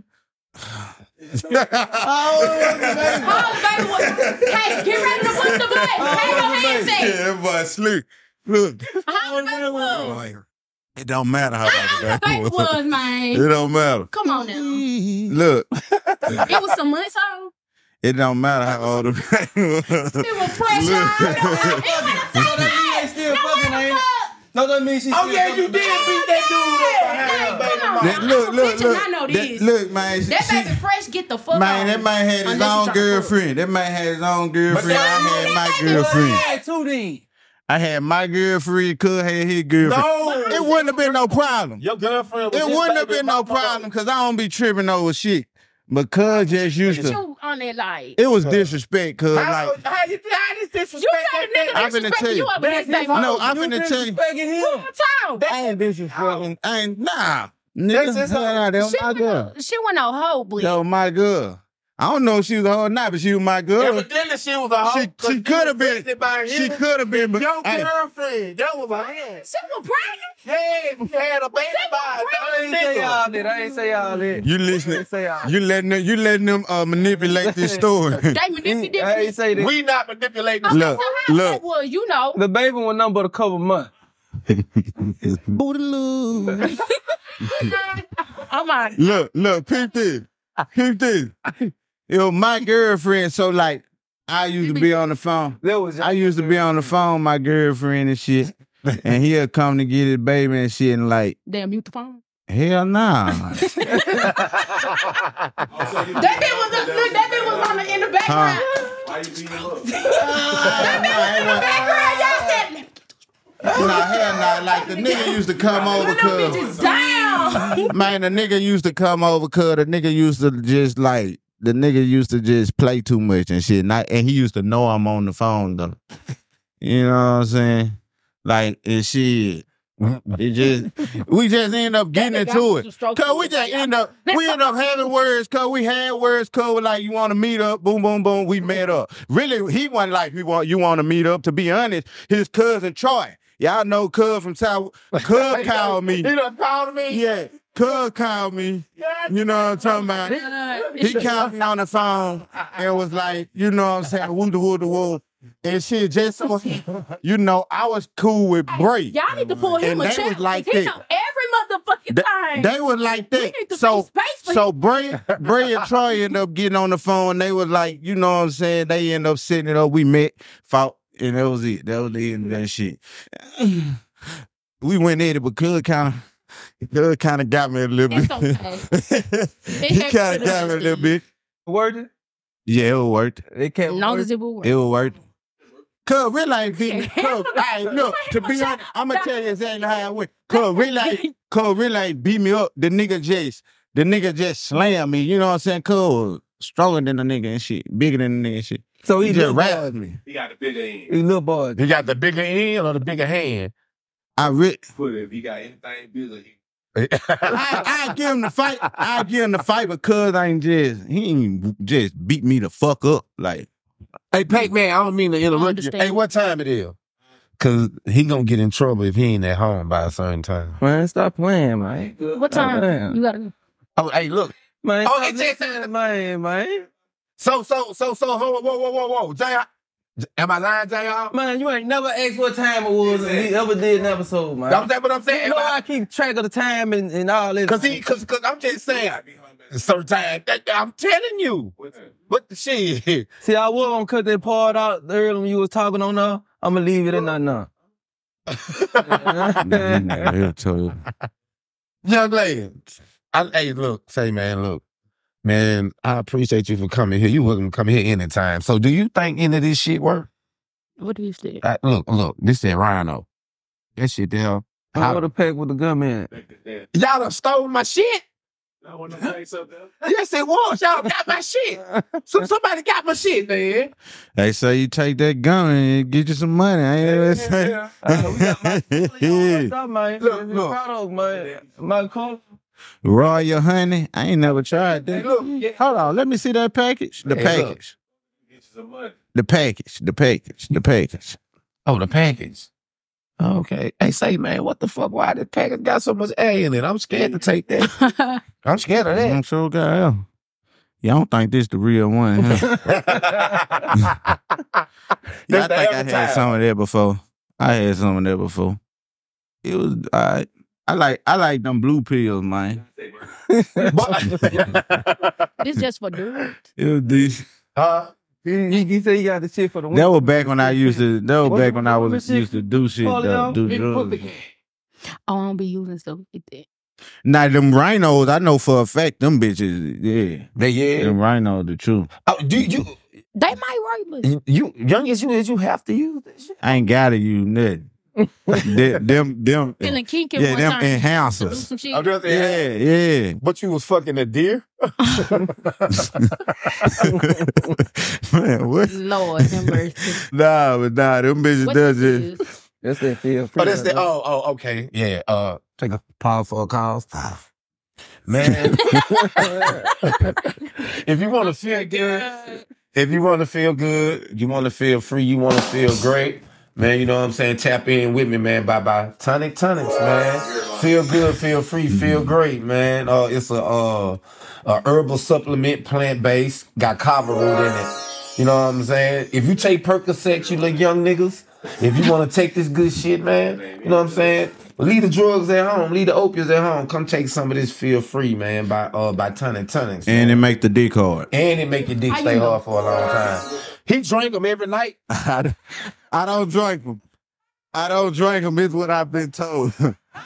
How old was the baby?
How old the baby was? Hey, get ready to push the button. Have your hands
Yeah,
set.
that boy sleep. Look,
How old the baby was?
it don't matter how
How old
old
the baby was, man?
It don't matter.
Come on now.
Look,
It was some months old.
it don't matter how old the baby was.
It was fresh, y'all.
They still fucking, ain't it? No, that means she
Oh yeah, you did beat that dude up behind
Come on.
Look.
I know this.
Look, man.
That baby fresh, get the fuck
Man,
on.
that man had his
Unless you
own
try to
girlfriend. That man had his own girlfriend. I had my
Hey,
girlfriend.
two then.
I had my girlfriend. Cuz had his girlfriend.
No.
It wouldn't have been no problem.
Your girlfriend was
It
his
wouldn't have
baby
been no
mama.
problem because I don't be tripping over shit. But cuz just used to.
You on that like.
It was disrespect, cuz
How
like.
this
You
disrespect?
got a nigga
I'm finna
disrespecting
tell you.
you over this baby.
No, I'm finna tell you.
Begging him.
Child.
I ain't disrespecting. I ain't, nah.
That's
Nigga,
his
that was
She
my girl.
went on whole bleed.
That was my girl. I don't know if she was a hoe or not, but she was my girl.
Evidently, she was a hoe.
She could have been. She could have been. But
Your
hey,
girlfriend, that was a hand.
She was pregnant.
Yeah, she had a baby by
I ain't say all that. I ain't say all that.
you
I
listening?
ain't say all that.
You letting them manipulate this story.
They manipulated.
I ain't say that.
We not manipulating.
Okay,
Look,
so how
look.
that was, you know.
The baby was nothing but a couple months.
Bootaloo.
I'm like,
Look, peep this. It was my girlfriend, so like I used to be on the phone.
That was
I used to be on the phone with my girlfriend and shit. And he'll come to get his baby and shit and like,
damn, mute the phone.
hell nah.
That bitch was on in the background.
Why you beating him up?
Background, y'all said,
Nah, hell nah. Like the nigga used to come over cause
down.
man, the nigga used to come over cause the nigga used to just like the nigga used to just play too much and shit. And he used to know I'm on the phone though. You know what I'm saying? Like and shit. We just end up getting into it. Cause we just end up having words, cause we had words, cause like you want to meet up, boom, boom, boom, we met up. Really, he wasn't like you want to meet up. To be honest, his cousin Troy. Y'all know Cuz from South. Cuz called me.
He done called me.
Yeah, Cuz called me. You know what I'm talking about? He called me on the phone and was like, you know what I'm saying, woo. And shit, just so, you know, I was cool with Bray.
Y'all need to pull him
And
a
they
check.
was like
He
that.
know every motherfucking time.
They was like that.
We need to
So,
make space for
so Bray and Troy ended up getting on the phone. They was like, you know what I'm saying? They ended up setting it up. We met, fought, and that was it. That was the end of that shit. We went at it, but Cuz kind of got me a little bit.
It's okay.
He kind of got me a little bit.
Word?
Yeah, it worked.
It can't
As long
work.
as it will work.
It will work. Cuz really ain't beating. Cuz, hey, look, to be honest, I'm gonna tell you exactly how it went. Cuz really ain't beat me up. The nigga just slammed me. You know what I'm saying? Cuz was stronger than the nigga and shit, bigger than the nigga and shit.
So
He
he
just
little
rapped
boy.
me.
He got the bigger end.
He little boy.
You got the bigger end or the bigger hand?
Put it, if he got anything bigger,
I give him the fight. I give him the fight, but Cuz he ain't just beat me the fuck up. Like,
Hey, Pac-Man, I don't mean to interrupt you.
understand.
Hey, what time it is? Cause he gonna get in trouble if he ain't at home by a certain time.
Man, stop playing, man.
What time?
Damn.
You gotta go.
Oh, hey, look.
Man,
Oh,
stop
it's just-
listening, man.
So, hold on, whoa. Jay,
Am I lying to y'all?
Man, you ain't never asked what time it was and we ever did an episode, man.
That's what I'm saying.
You know I keep track of the time and all this.
Cause I'm just saying, certain time. I'm telling you. What the shit?
See, I was gonna cut that part out earlier when you was talking on there. I'm gonna leave it in there now.
He'll tell you.
Young lady, hey, look, man, I appreciate you for coming here. You welcome to come here anytime. So, do you think any of this shit work?
What do you say?
Look, this that Rhino. That shit there.
I would have packed with the gunman.
Y'all done stole my shit.
I want to say something.
Yes, it was. Y'all got my shit. So somebody got my shit, man.
They say you take that gun and get you some money. I ain't ever say.
My car.
Royal honey. I ain't never tried that.
Look,
Hold on, let me see that package. The
Hey,
package.
Get you some money.
The package. The package. The package.
Oh, the package. Okay. Hey, say, man, what the fuck? Why this package got so much air in it? I'm scared to take that. I'm scared of that.
I'm sure God. Y'all don't think this the real one, huh? Yeah, I think I had some of that before. It was alright. I like them blue pills, man.
This just for dudes.
It was decent.
He said he got the shit for the
That was back when I used to. Used to do shit. Do drugs.
Oh, I don't be using stuff like that.
Now them rhinos, I know for a fact, them bitches, yeah, them rhinos, the truth.
Oh, do you?
They might work, but
You young as you have to use this shit.
I ain't gotta use nothing. them,
feeling kinky.
yeah,
one
them
time. Do
enhancers.
some shit.
I'm just saying,
Yeah.
But you was fucking a deer.
Man, what?
Lord have mercy.
Nah, them bitches
What
does
this
it.
is?
That's that feel free.
Oh, that's the. Okay. Yeah. Take a pause for a cause. Man, if you want to feel good, you want to feel free, you want to feel great, man, you know what I'm saying? Tap in with me, man. Bye. Tonics, man. Feel good, feel free, feel great, man. It's a herbal supplement, plant-based, got kava root in it. You know what I'm saying? If you take Percocet, you little young niggas, if you want to take this good shit, man, you know what I'm saying? Leave the drugs at home, leave the opiates at home. Come take some of this feel free, man, by Tonics.
And it make the dick hard.
And it make your dick stay hard for a long time. He drank them every night.
I don't drink them. I don't drink them, is what I've been told.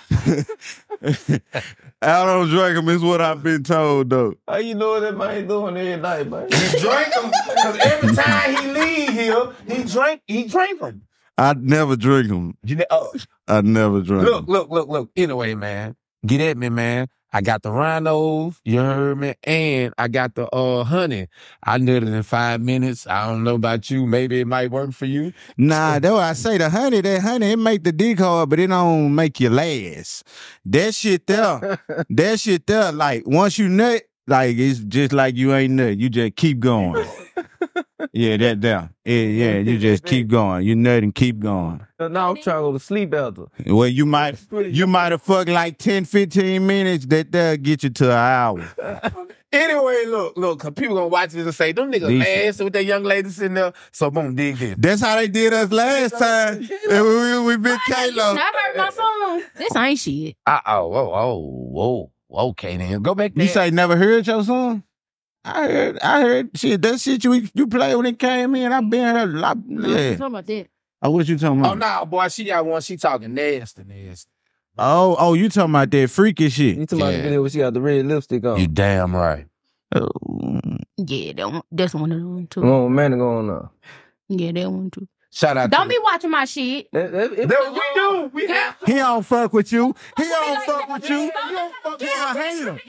I don't drink them, is what I've been told, though.
How you know that man doing every night, man?
He drank them because every time he leave here, he drank them.
I never drink them. I never drink them.
Look. Anyway, man, get at me, man. I got the rhinos, you heard me, and I got the honey. I nutted in 5 minutes. I don't know about you. Maybe it might work for you.
Nah, though I say that honey, it make the dick hard, but it don't make you last. That shit there, like once you nut, like it's just like you ain't nut. You just keep going. Yeah, that there. Yeah, you just keep going. You nut and keep going.
Now I'm trying to go to sleep after.
Well, you might have fucked like 10, 15 minutes. That'll get you to an hour.
Anyway, look, cause people gonna watch this and say, them niggas ass with that young lady sitting there. So boom, dig this.
That's how they did us last time. We been Kalo.
I heard my song. This ain't shit.
Whoa. Okay, then go back there.
You say never heard your song? I heard shit. That shit you played when it came in. I been heard a lot. Yeah.
Talking about that.
Oh, what you talking about?
Oh, nah, boy, she got one. She talking nasty.
Oh, you talking about that freaky shit?
You talking about the video where she got the red lipstick on?
You damn right.
Oh.
Yeah, that's one of them too.
Come on, man, going on.
Yeah, that one too.
Shout out.
Don't be watching my shit.
We do. We have.
He don't fuck with you. He don't fuck with you. You don't fuck with my hater.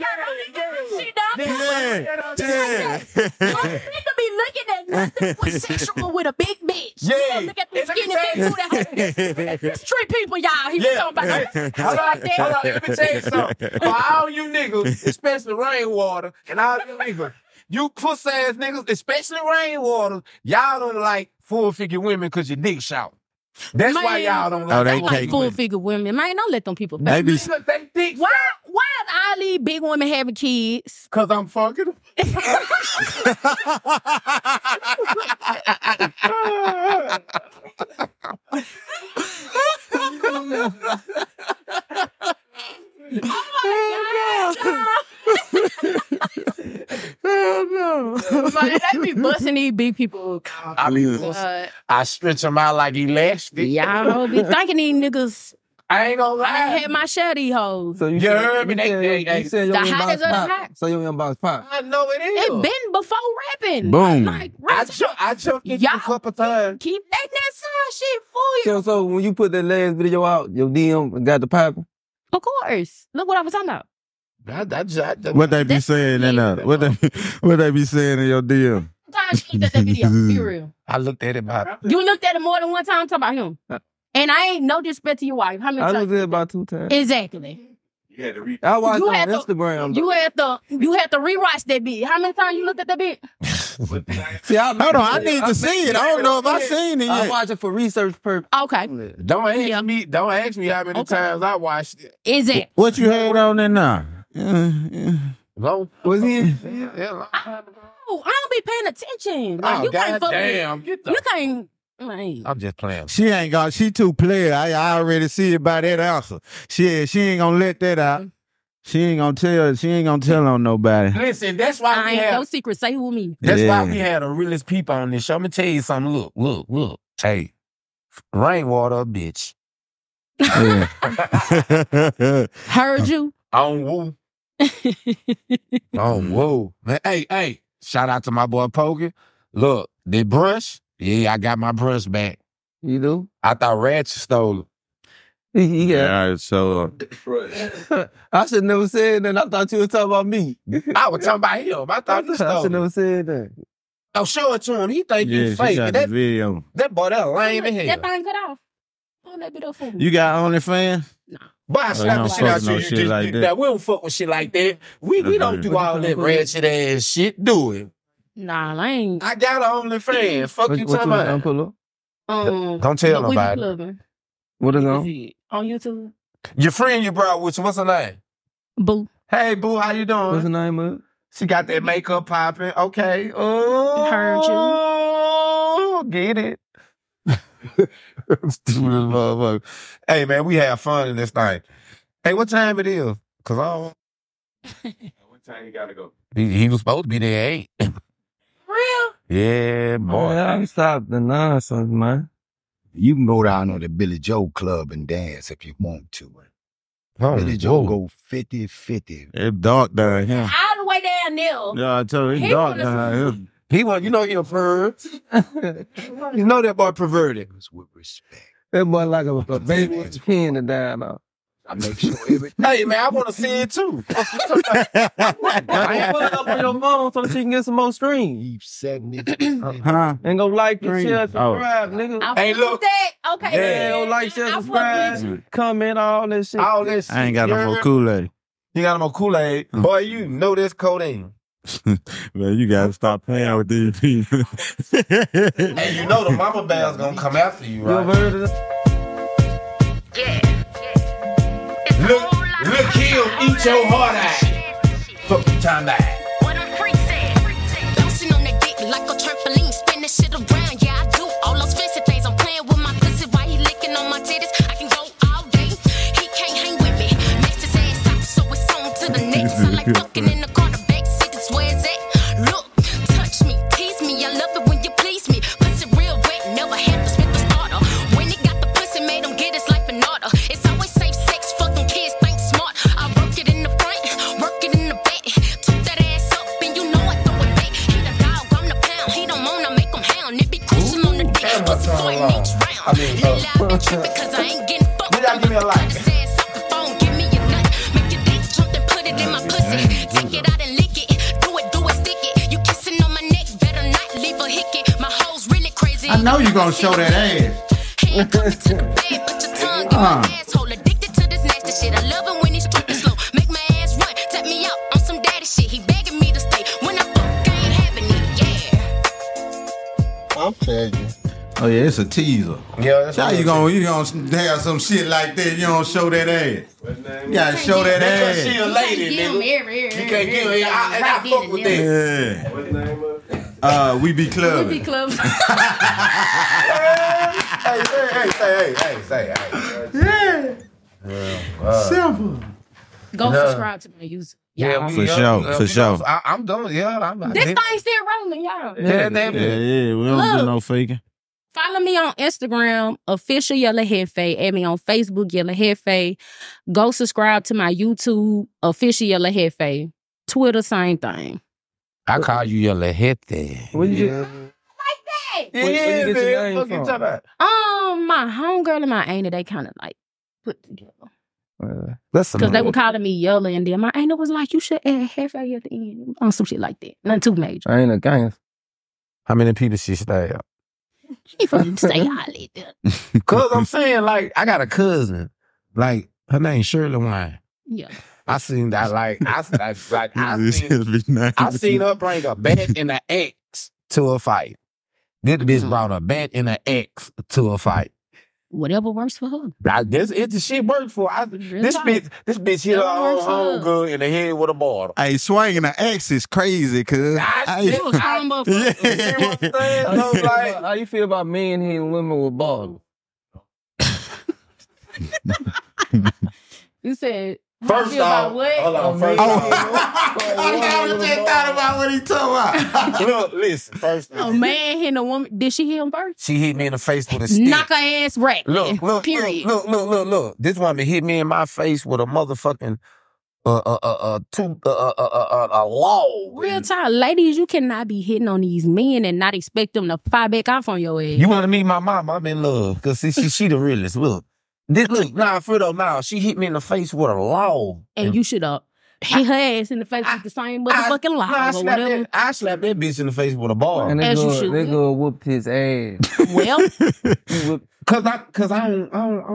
Yeah.
Nigga be looking at nothing but sexual with a big bitch.
Yeah.
Look at the skinny big booty. Street people, y'all. He was talking about
Hold on. Let me tell you something. For all you niggas, especially Rainwater, and all you niggas, you pussy ass niggas, especially Rainwater, y'all don't like full-figure women because your dick shout.
That's
Man,
why y'all don't
Oh,
like
they
They like
take
full
women.
figure women. Man, don't let them people.
They be
They think
Why are all these big women having kids?
because I'm fucking.
Like, they be busting these big people.
I mean, I stretch them out like elastic.
Y'all be thinking these niggas.
I ain't gonna
I
lie.
had my share of these hoes.
So you
You heard me?
you said your
The
inbox
hottest of the
pop.
hot.
So your inbox pop.
I know it is.
It been before rapping.
Boom.
Like,
I jumped in
Y'all
a couple times.
keep letting that side shit for you.
So when you put that last video out, your DM got the popping.
Of course. Look what I was talking about.
what they be saying in what they be saying in your DM.
Sometimes you looked at that video. Be real.
I looked at it about.
You looked at it more than one time talking about him. And I ain't no disrespect to your wife. How many
I
times?
looked at it about 2 times.
Exactly.
You had to read.
I watched
You
it
had
on
to-
Instagram.
You had to rewatch that bit. How many times you looked at that bit?
See,
Hold on, I need to see it. I don't know if I seen it
I
yet.
watch it for research purposes.
Okay.
Don't ask
Yeah.
me. Don't ask me how many
Okay.
times I watched it.
Exactly.
What you had on there now?
Long.
Was he?
Yeah.
Oh, I don't be paying attention. Like,
Oh
you can't fuck with.
goddamn! Get the.
You can't. Man.
I'm just playing.
She too player. I already see it by that answer. She ain't gonna let that out. She ain't gonna tell on nobody.
Listen, that's why
I
we
ain't no
have.
secret. Say who me.
That's
Yeah.
why we had the realest people on this show. I'm gonna tell you something. Look. Hey, rainwater, bitch.
Yeah.
Heard you.
On woo. On woo. Man, hey. Shout out to my boy Pokey. Look, the brush. Yeah, I got my brush back.
You do?
I thought Ratchet stole it.
Yeah.
All right, so
I should never said that. I thought you was talking about me.
I was talking about him. I thought you
I
stole
should
it.
never said that.
Oh, show it to him. He think
yeah,
you
she
fake.
got the
That,
video.
that boy, that lame in hell.
That thing cut off. Pull that bit up for me.
You got OnlyFans?
Boy, I slap the
don't
shit out
fuck
you.
no
You
shit
just
like
did
that.
that. We don't fuck with shit like that. We don't do all that ratchet ass shit. Do it.
Nah, I ain't.
I got an OnlyFans. Fuck you talking about.
pull up?
Don't tell
but we be
nobody.
clubbing.
What is
You can
on?
see it on YouTube.
Your friend you brought with you, what's her name?
Boo.
Hey, boo, how you doing?
What's the name of it?
She got that makeup popping. Okay. Oh,
Heard
you. Get it. Stupid motherfucker. Hey, man, we have fun in this thing. Hey, what time it is? Because I don't...
What time you gotta go?
He was supposed to be there at 8.
Real?
Yeah, boy.
I stop the nonsense, man.
You can go down to the Billy Joe Club and dance if you want to.
Oh,
Billy Joe
whoa.
go 50-50.
It's dark down here.
All the way down there.
Yeah, I told you,
He
it's dark
wanna
down here.
He was, you know, he a pervert. You know that boy perverted.
With respect.
That boy like a baby with a pen to down on.
I make sure everything.
Hey, man, I want to see it too.
Put it up on your phone so she can get some more streams.
Keep 70.
Huh?
And go like,
Stream.
share,
Oh.
subscribe, nigga.
I
Hey,
fuck
look.
with that. Okay.
Yeah,
go like, share,
I fuck
subscribe,
with you.
comment, all that shit.
All this shit.
I ain't got no
you
more
heard?
Kool-Aid.
You got no more Kool-Aid. Boy, you know this codeine.
Man, you gotta stop playing with these people.
And you know the mama bear's gonna come after you,
You ever
right?
heard of this?
Look him eat your heart out. Fuck you talking about.
What I'm free said. Bouncing on that dick like a trampoline. Spin that shit around, yeah, I do. All those fancy things. I'm playing with my pussy while he licking on my titties. I can go all day. He can't hang with me. Mixed his ass out, so it's on to the next. I like fucking in the car, the back seat is where it's at. Look, touch me, tease me. I love it when you please me. Pussy real wet, never had to spit the starter. When he got the pussy, made him get his life in order. It's always safe sex, fucking kids think smart. I work it in the front, work it in the back. Took that ass up, and you know I throw it back. He the dog, I'm the pound. He don't wanna make him hound. It be crucial on the dick,
Damn,
pussy
what's
for
wrong?
each round.
I mean,
Lil' loud and trippin' 'cause I ain't getting fucked.
You gotta give me a like.
Cut his ass off the phone, give me a nut. Make your dick jump and put it in my pussy. Take it out and lick it. Do it, stick it. You kissing on my neck, better not leave a hickey. My hoes really crazy.
I know you gonna show that ass.
Handcuffed to the bed, but your tongue in my asshole. Addicted to this nasty shit. I love it when he's stripping slow. Make my ass run, tap me out on some daddy shit. He begging me to stay. When I fuck, I ain't having it, yeah.
I'm telling you.
Oh yeah, it's a teaser.
Yeah, that's
How
what
you
I'm
gonna have some shit like that? You don't show that ass. You gotta show that
Because she
ass.
a lady, nigga. You can't give her. And I fuck with that.
Yeah.
What the name of it?
We be
We
clubbing.
be club.
Hey.
Simple.
Go
No.
subscribe to my user.
Yeah,
For sure.
I'm done. Yeah, I'm.
This thing still rolling, y'all.
Yeah,
Yeah, we don't do no faking.
Follow me on Instagram, official Yellow Hefe. Add me on Facebook, Yellow Hefe. Go subscribe to my YouTube, official Yellow Hefe. Twitter, same thing.
I call you your Lehete.
Where you get, where you get your name
What you
from?
talking about?
My homegirl and my auntie, they kind of like put together.
That's
Because they were calling me Yellow, and then my auntie was like, you should add Hefe at the end. On some shit like that. Nothing too major.
I ain't a gangster.
How many people she stay up?
He from stay holly.
Cause I'm saying, like, I got a cousin. Like, her name's Shirley Wine.
Yeah.
I seen that, I seen her bring a bat and an X to a fight. This bitch brought a bat and an X to a fight.
Whatever works for her.
Like, this the shit worked for. This bitch hit her own homegirl in the head with a bottle.
Hey, swinging the axe is crazy, cuz.
It was strong motherfucker.
How you feel about men hitting women with balls?
You said,
First
feel
off,
about what?
hold on. First
I just thought about what he talking about.
look, listen. First
A
off,
man hitting a woman. Did she hit him first?
she hit me in the face with a stick.
Knock her ass right.
Look,
Period.
look. This woman hit me in my face with a motherfucking a log.
Real time. Ladies, you cannot be hitting on these men and not expect them to fire back off on your ass.
You want to meet my mom? I'm in love. Cause she the realest. Look, Fredo, she hit me in the face with a log.
And you should hit her ass in the face with the same motherfucking log or whatever.
I slapped that bitch in the face with a ball.
And
As you should.
they go whooped his ass.
Well,
Cause I don't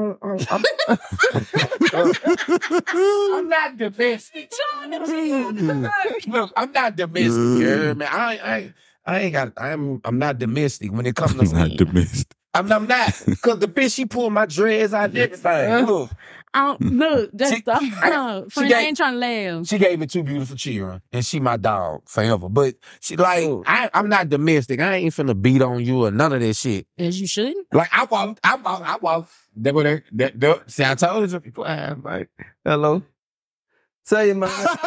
I'm not domestic. Look, I'm not domestic, yeah, man. I ain't got. I'm not domestic when it comes to me.
domestic.
I'm not. Cause the bitch she pulled my dreads out and everything. Look,
look, that's
She-
friend.
she
I
got-
ain't trying to laugh.
she gave me 2 beautiful children, and she my dog forever. But she like, I'm not domestic. I ain't finna beat on you or none of that shit.
As you should.
Like I walk. That what that. See, I told you. Like,
Hello. Say it, man.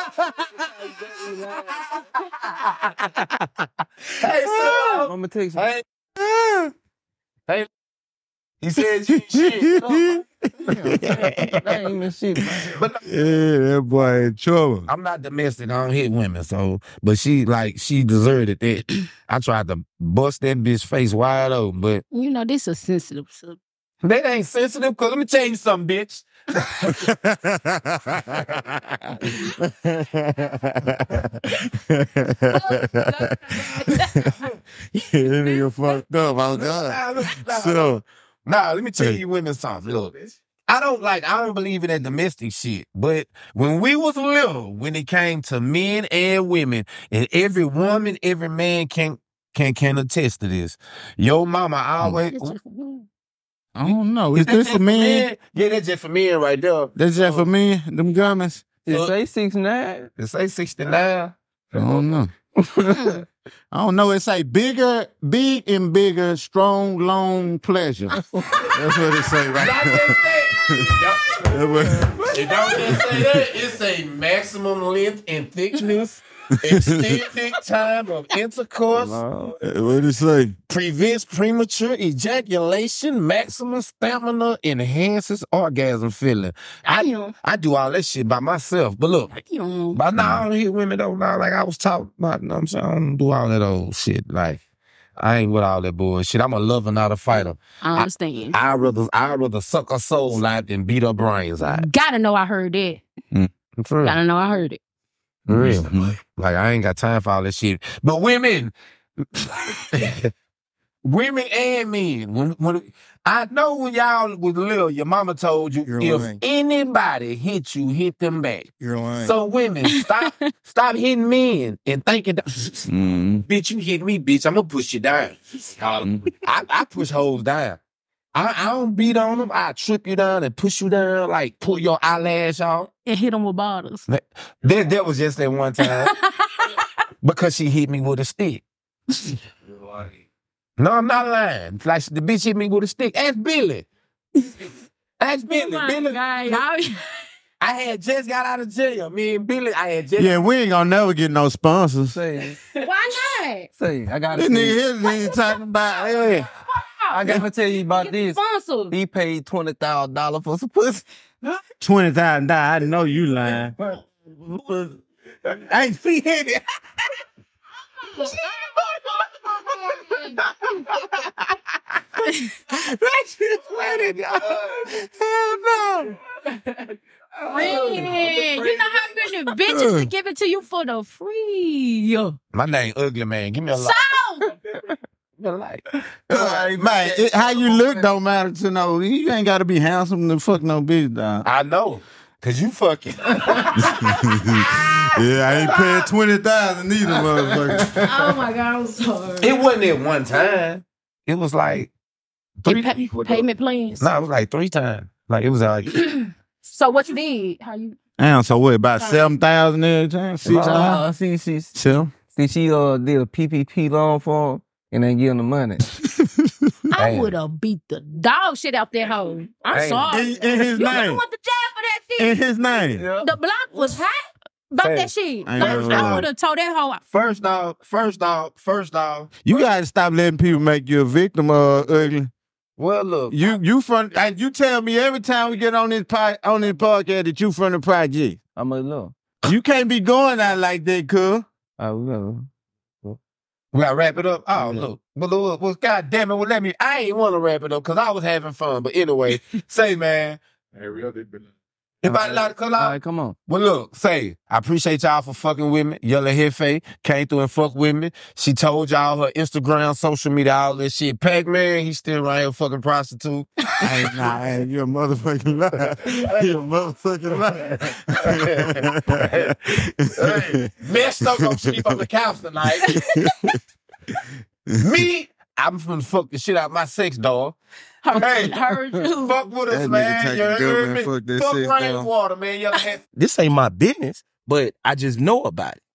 hey, sir.
I'm gonna take some.
Hey. He said you shit.
That ain't even shit, man.
But
Yeah, that boy in trouble.
I'm not domestic. I don't hit women. So, but she deserved it. I tried to bust that bitch face wide open, but
You know, this is sensitive subject.
that ain't sensitive. Cause let me tell you something, bitch.
That nigga fucked up. Oh God. So
Let me tell you women something. Look, I don't believe in that domestic shit. But when we was little, when it came to men and women, and every woman, every man can attest to this. Your mama always.
It's just a woman.
I don't know. Is
That
this
just
for men?
Yeah, that's just for men right there.
That's just for men? Them gummies?
It say 6'9".
It say 69.
I don't know. I don't know. It say big and bigger, strong, long pleasure. That's what it say right there.
It don't just say that. It say maximum length and thickness, extended time of intercourse,
What it say?
prevents premature ejaculation, maximum stamina, enhances orgasm feeling. I do all that shit by myself. But look, but now I don't hear women though. Now, like I was taught about, you know what I'm saying? I don't do all that old shit. Like, I ain't with all that bullshit. I'm a lover, not a fighter.
I understand.
I'd rather suck her soul out than beat her brains out.
Gotta know I heard that.
For real.
Gotta know I heard it.
For real. Like, I ain't got time for all that shit. But women, Women and men. When I know when y'all was little, your mama told you
You're
if
lying.
anybody hit you, hit them back.
You're lying.
So women, stop hitting men and thinking, bitch, you hit me, bitch, I'm gonna push you down. I push hoes down. I don't beat on them. I trip you down and push you down, like pull your eyelash off.
And hit them with bottles.
That was just that one time because she hit me with a stick. No, I'm not lying. Like the bitch hit me with a stick. Ask Billy. Ask Billy.
Oh my
Billy.
God, y'all-
I had just got out of jail. Me and Billy, I had just.
Yeah, we ain't gonna never get no sponsors.
Say,
Why not?
say, I gotta
This
say,
nigga here talking about, hey,
I gotta tell you about
Get
this.
sponsored.
He paid $20,000 for some pussy.
$20,000. I know you lying. I ain't see it. That's just funny. Hell no.
Man, you know how many bitches to give it to you for the free?
My name Ugly Man. Give me a
So,
light. Give me a light.
Man, how you look don't matter to no. You ain't got to be handsome to fuck no bitch, dog.
I know. Cause you fucking.
Yeah, I ain't paying 20,000 either, motherfucker.
oh my God, I'm sorry.
It wasn't at one time. It was like three people.
Payment plans.
No, it was like 3 times. Like it was like
So what you did? How you?
Damn, so what, about 7,000 every time? 6,000?
See,
Seven?
she did a PPP loan for him and then give him the money.
I
Damn.
would have beat the dog shit out that hoe. I'm
Damn.
sorry.
In his
You would have
name.
went to jail for that shit.
In his name.
The block was hot about
Say,
that shit.
I ain't
I
never
would have told that hoe out.
first off.
You got to stop letting people make you a victim of ugly.
Well, look.
You from, and you tell me every time we get on this podcast that you from the project.
I'm like, look.
You can't be going out like that, cuz.
We gotta wrap it up. Oh, look. But look, well, God damn it, well, I ain't want to wrap it up because I was having fun. But anyway, say, man. Anybody like to call
All
out?
right, come on.
Well, look, say, I appreciate y'all for fucking with me. Yellow Hefe came through and fucked with me. She told y'all her Instagram, social media, all this shit. Pac-Man, he still around here fucking prostitute.
Hey, you a motherfucking liar. You a motherfucking liar.
Hey, messed up, gonna sleep on the couch tonight. Me, I'm finna fuck the shit out of my sex doll. Hey,
Heard you.
fuck with us,
That nigga
man.
take
You
a
heard
good
me?
man, fuck that
Fuck
sex doll.
rainwater, man. Yellow Hefe.
This ain't my business, but I just know about it.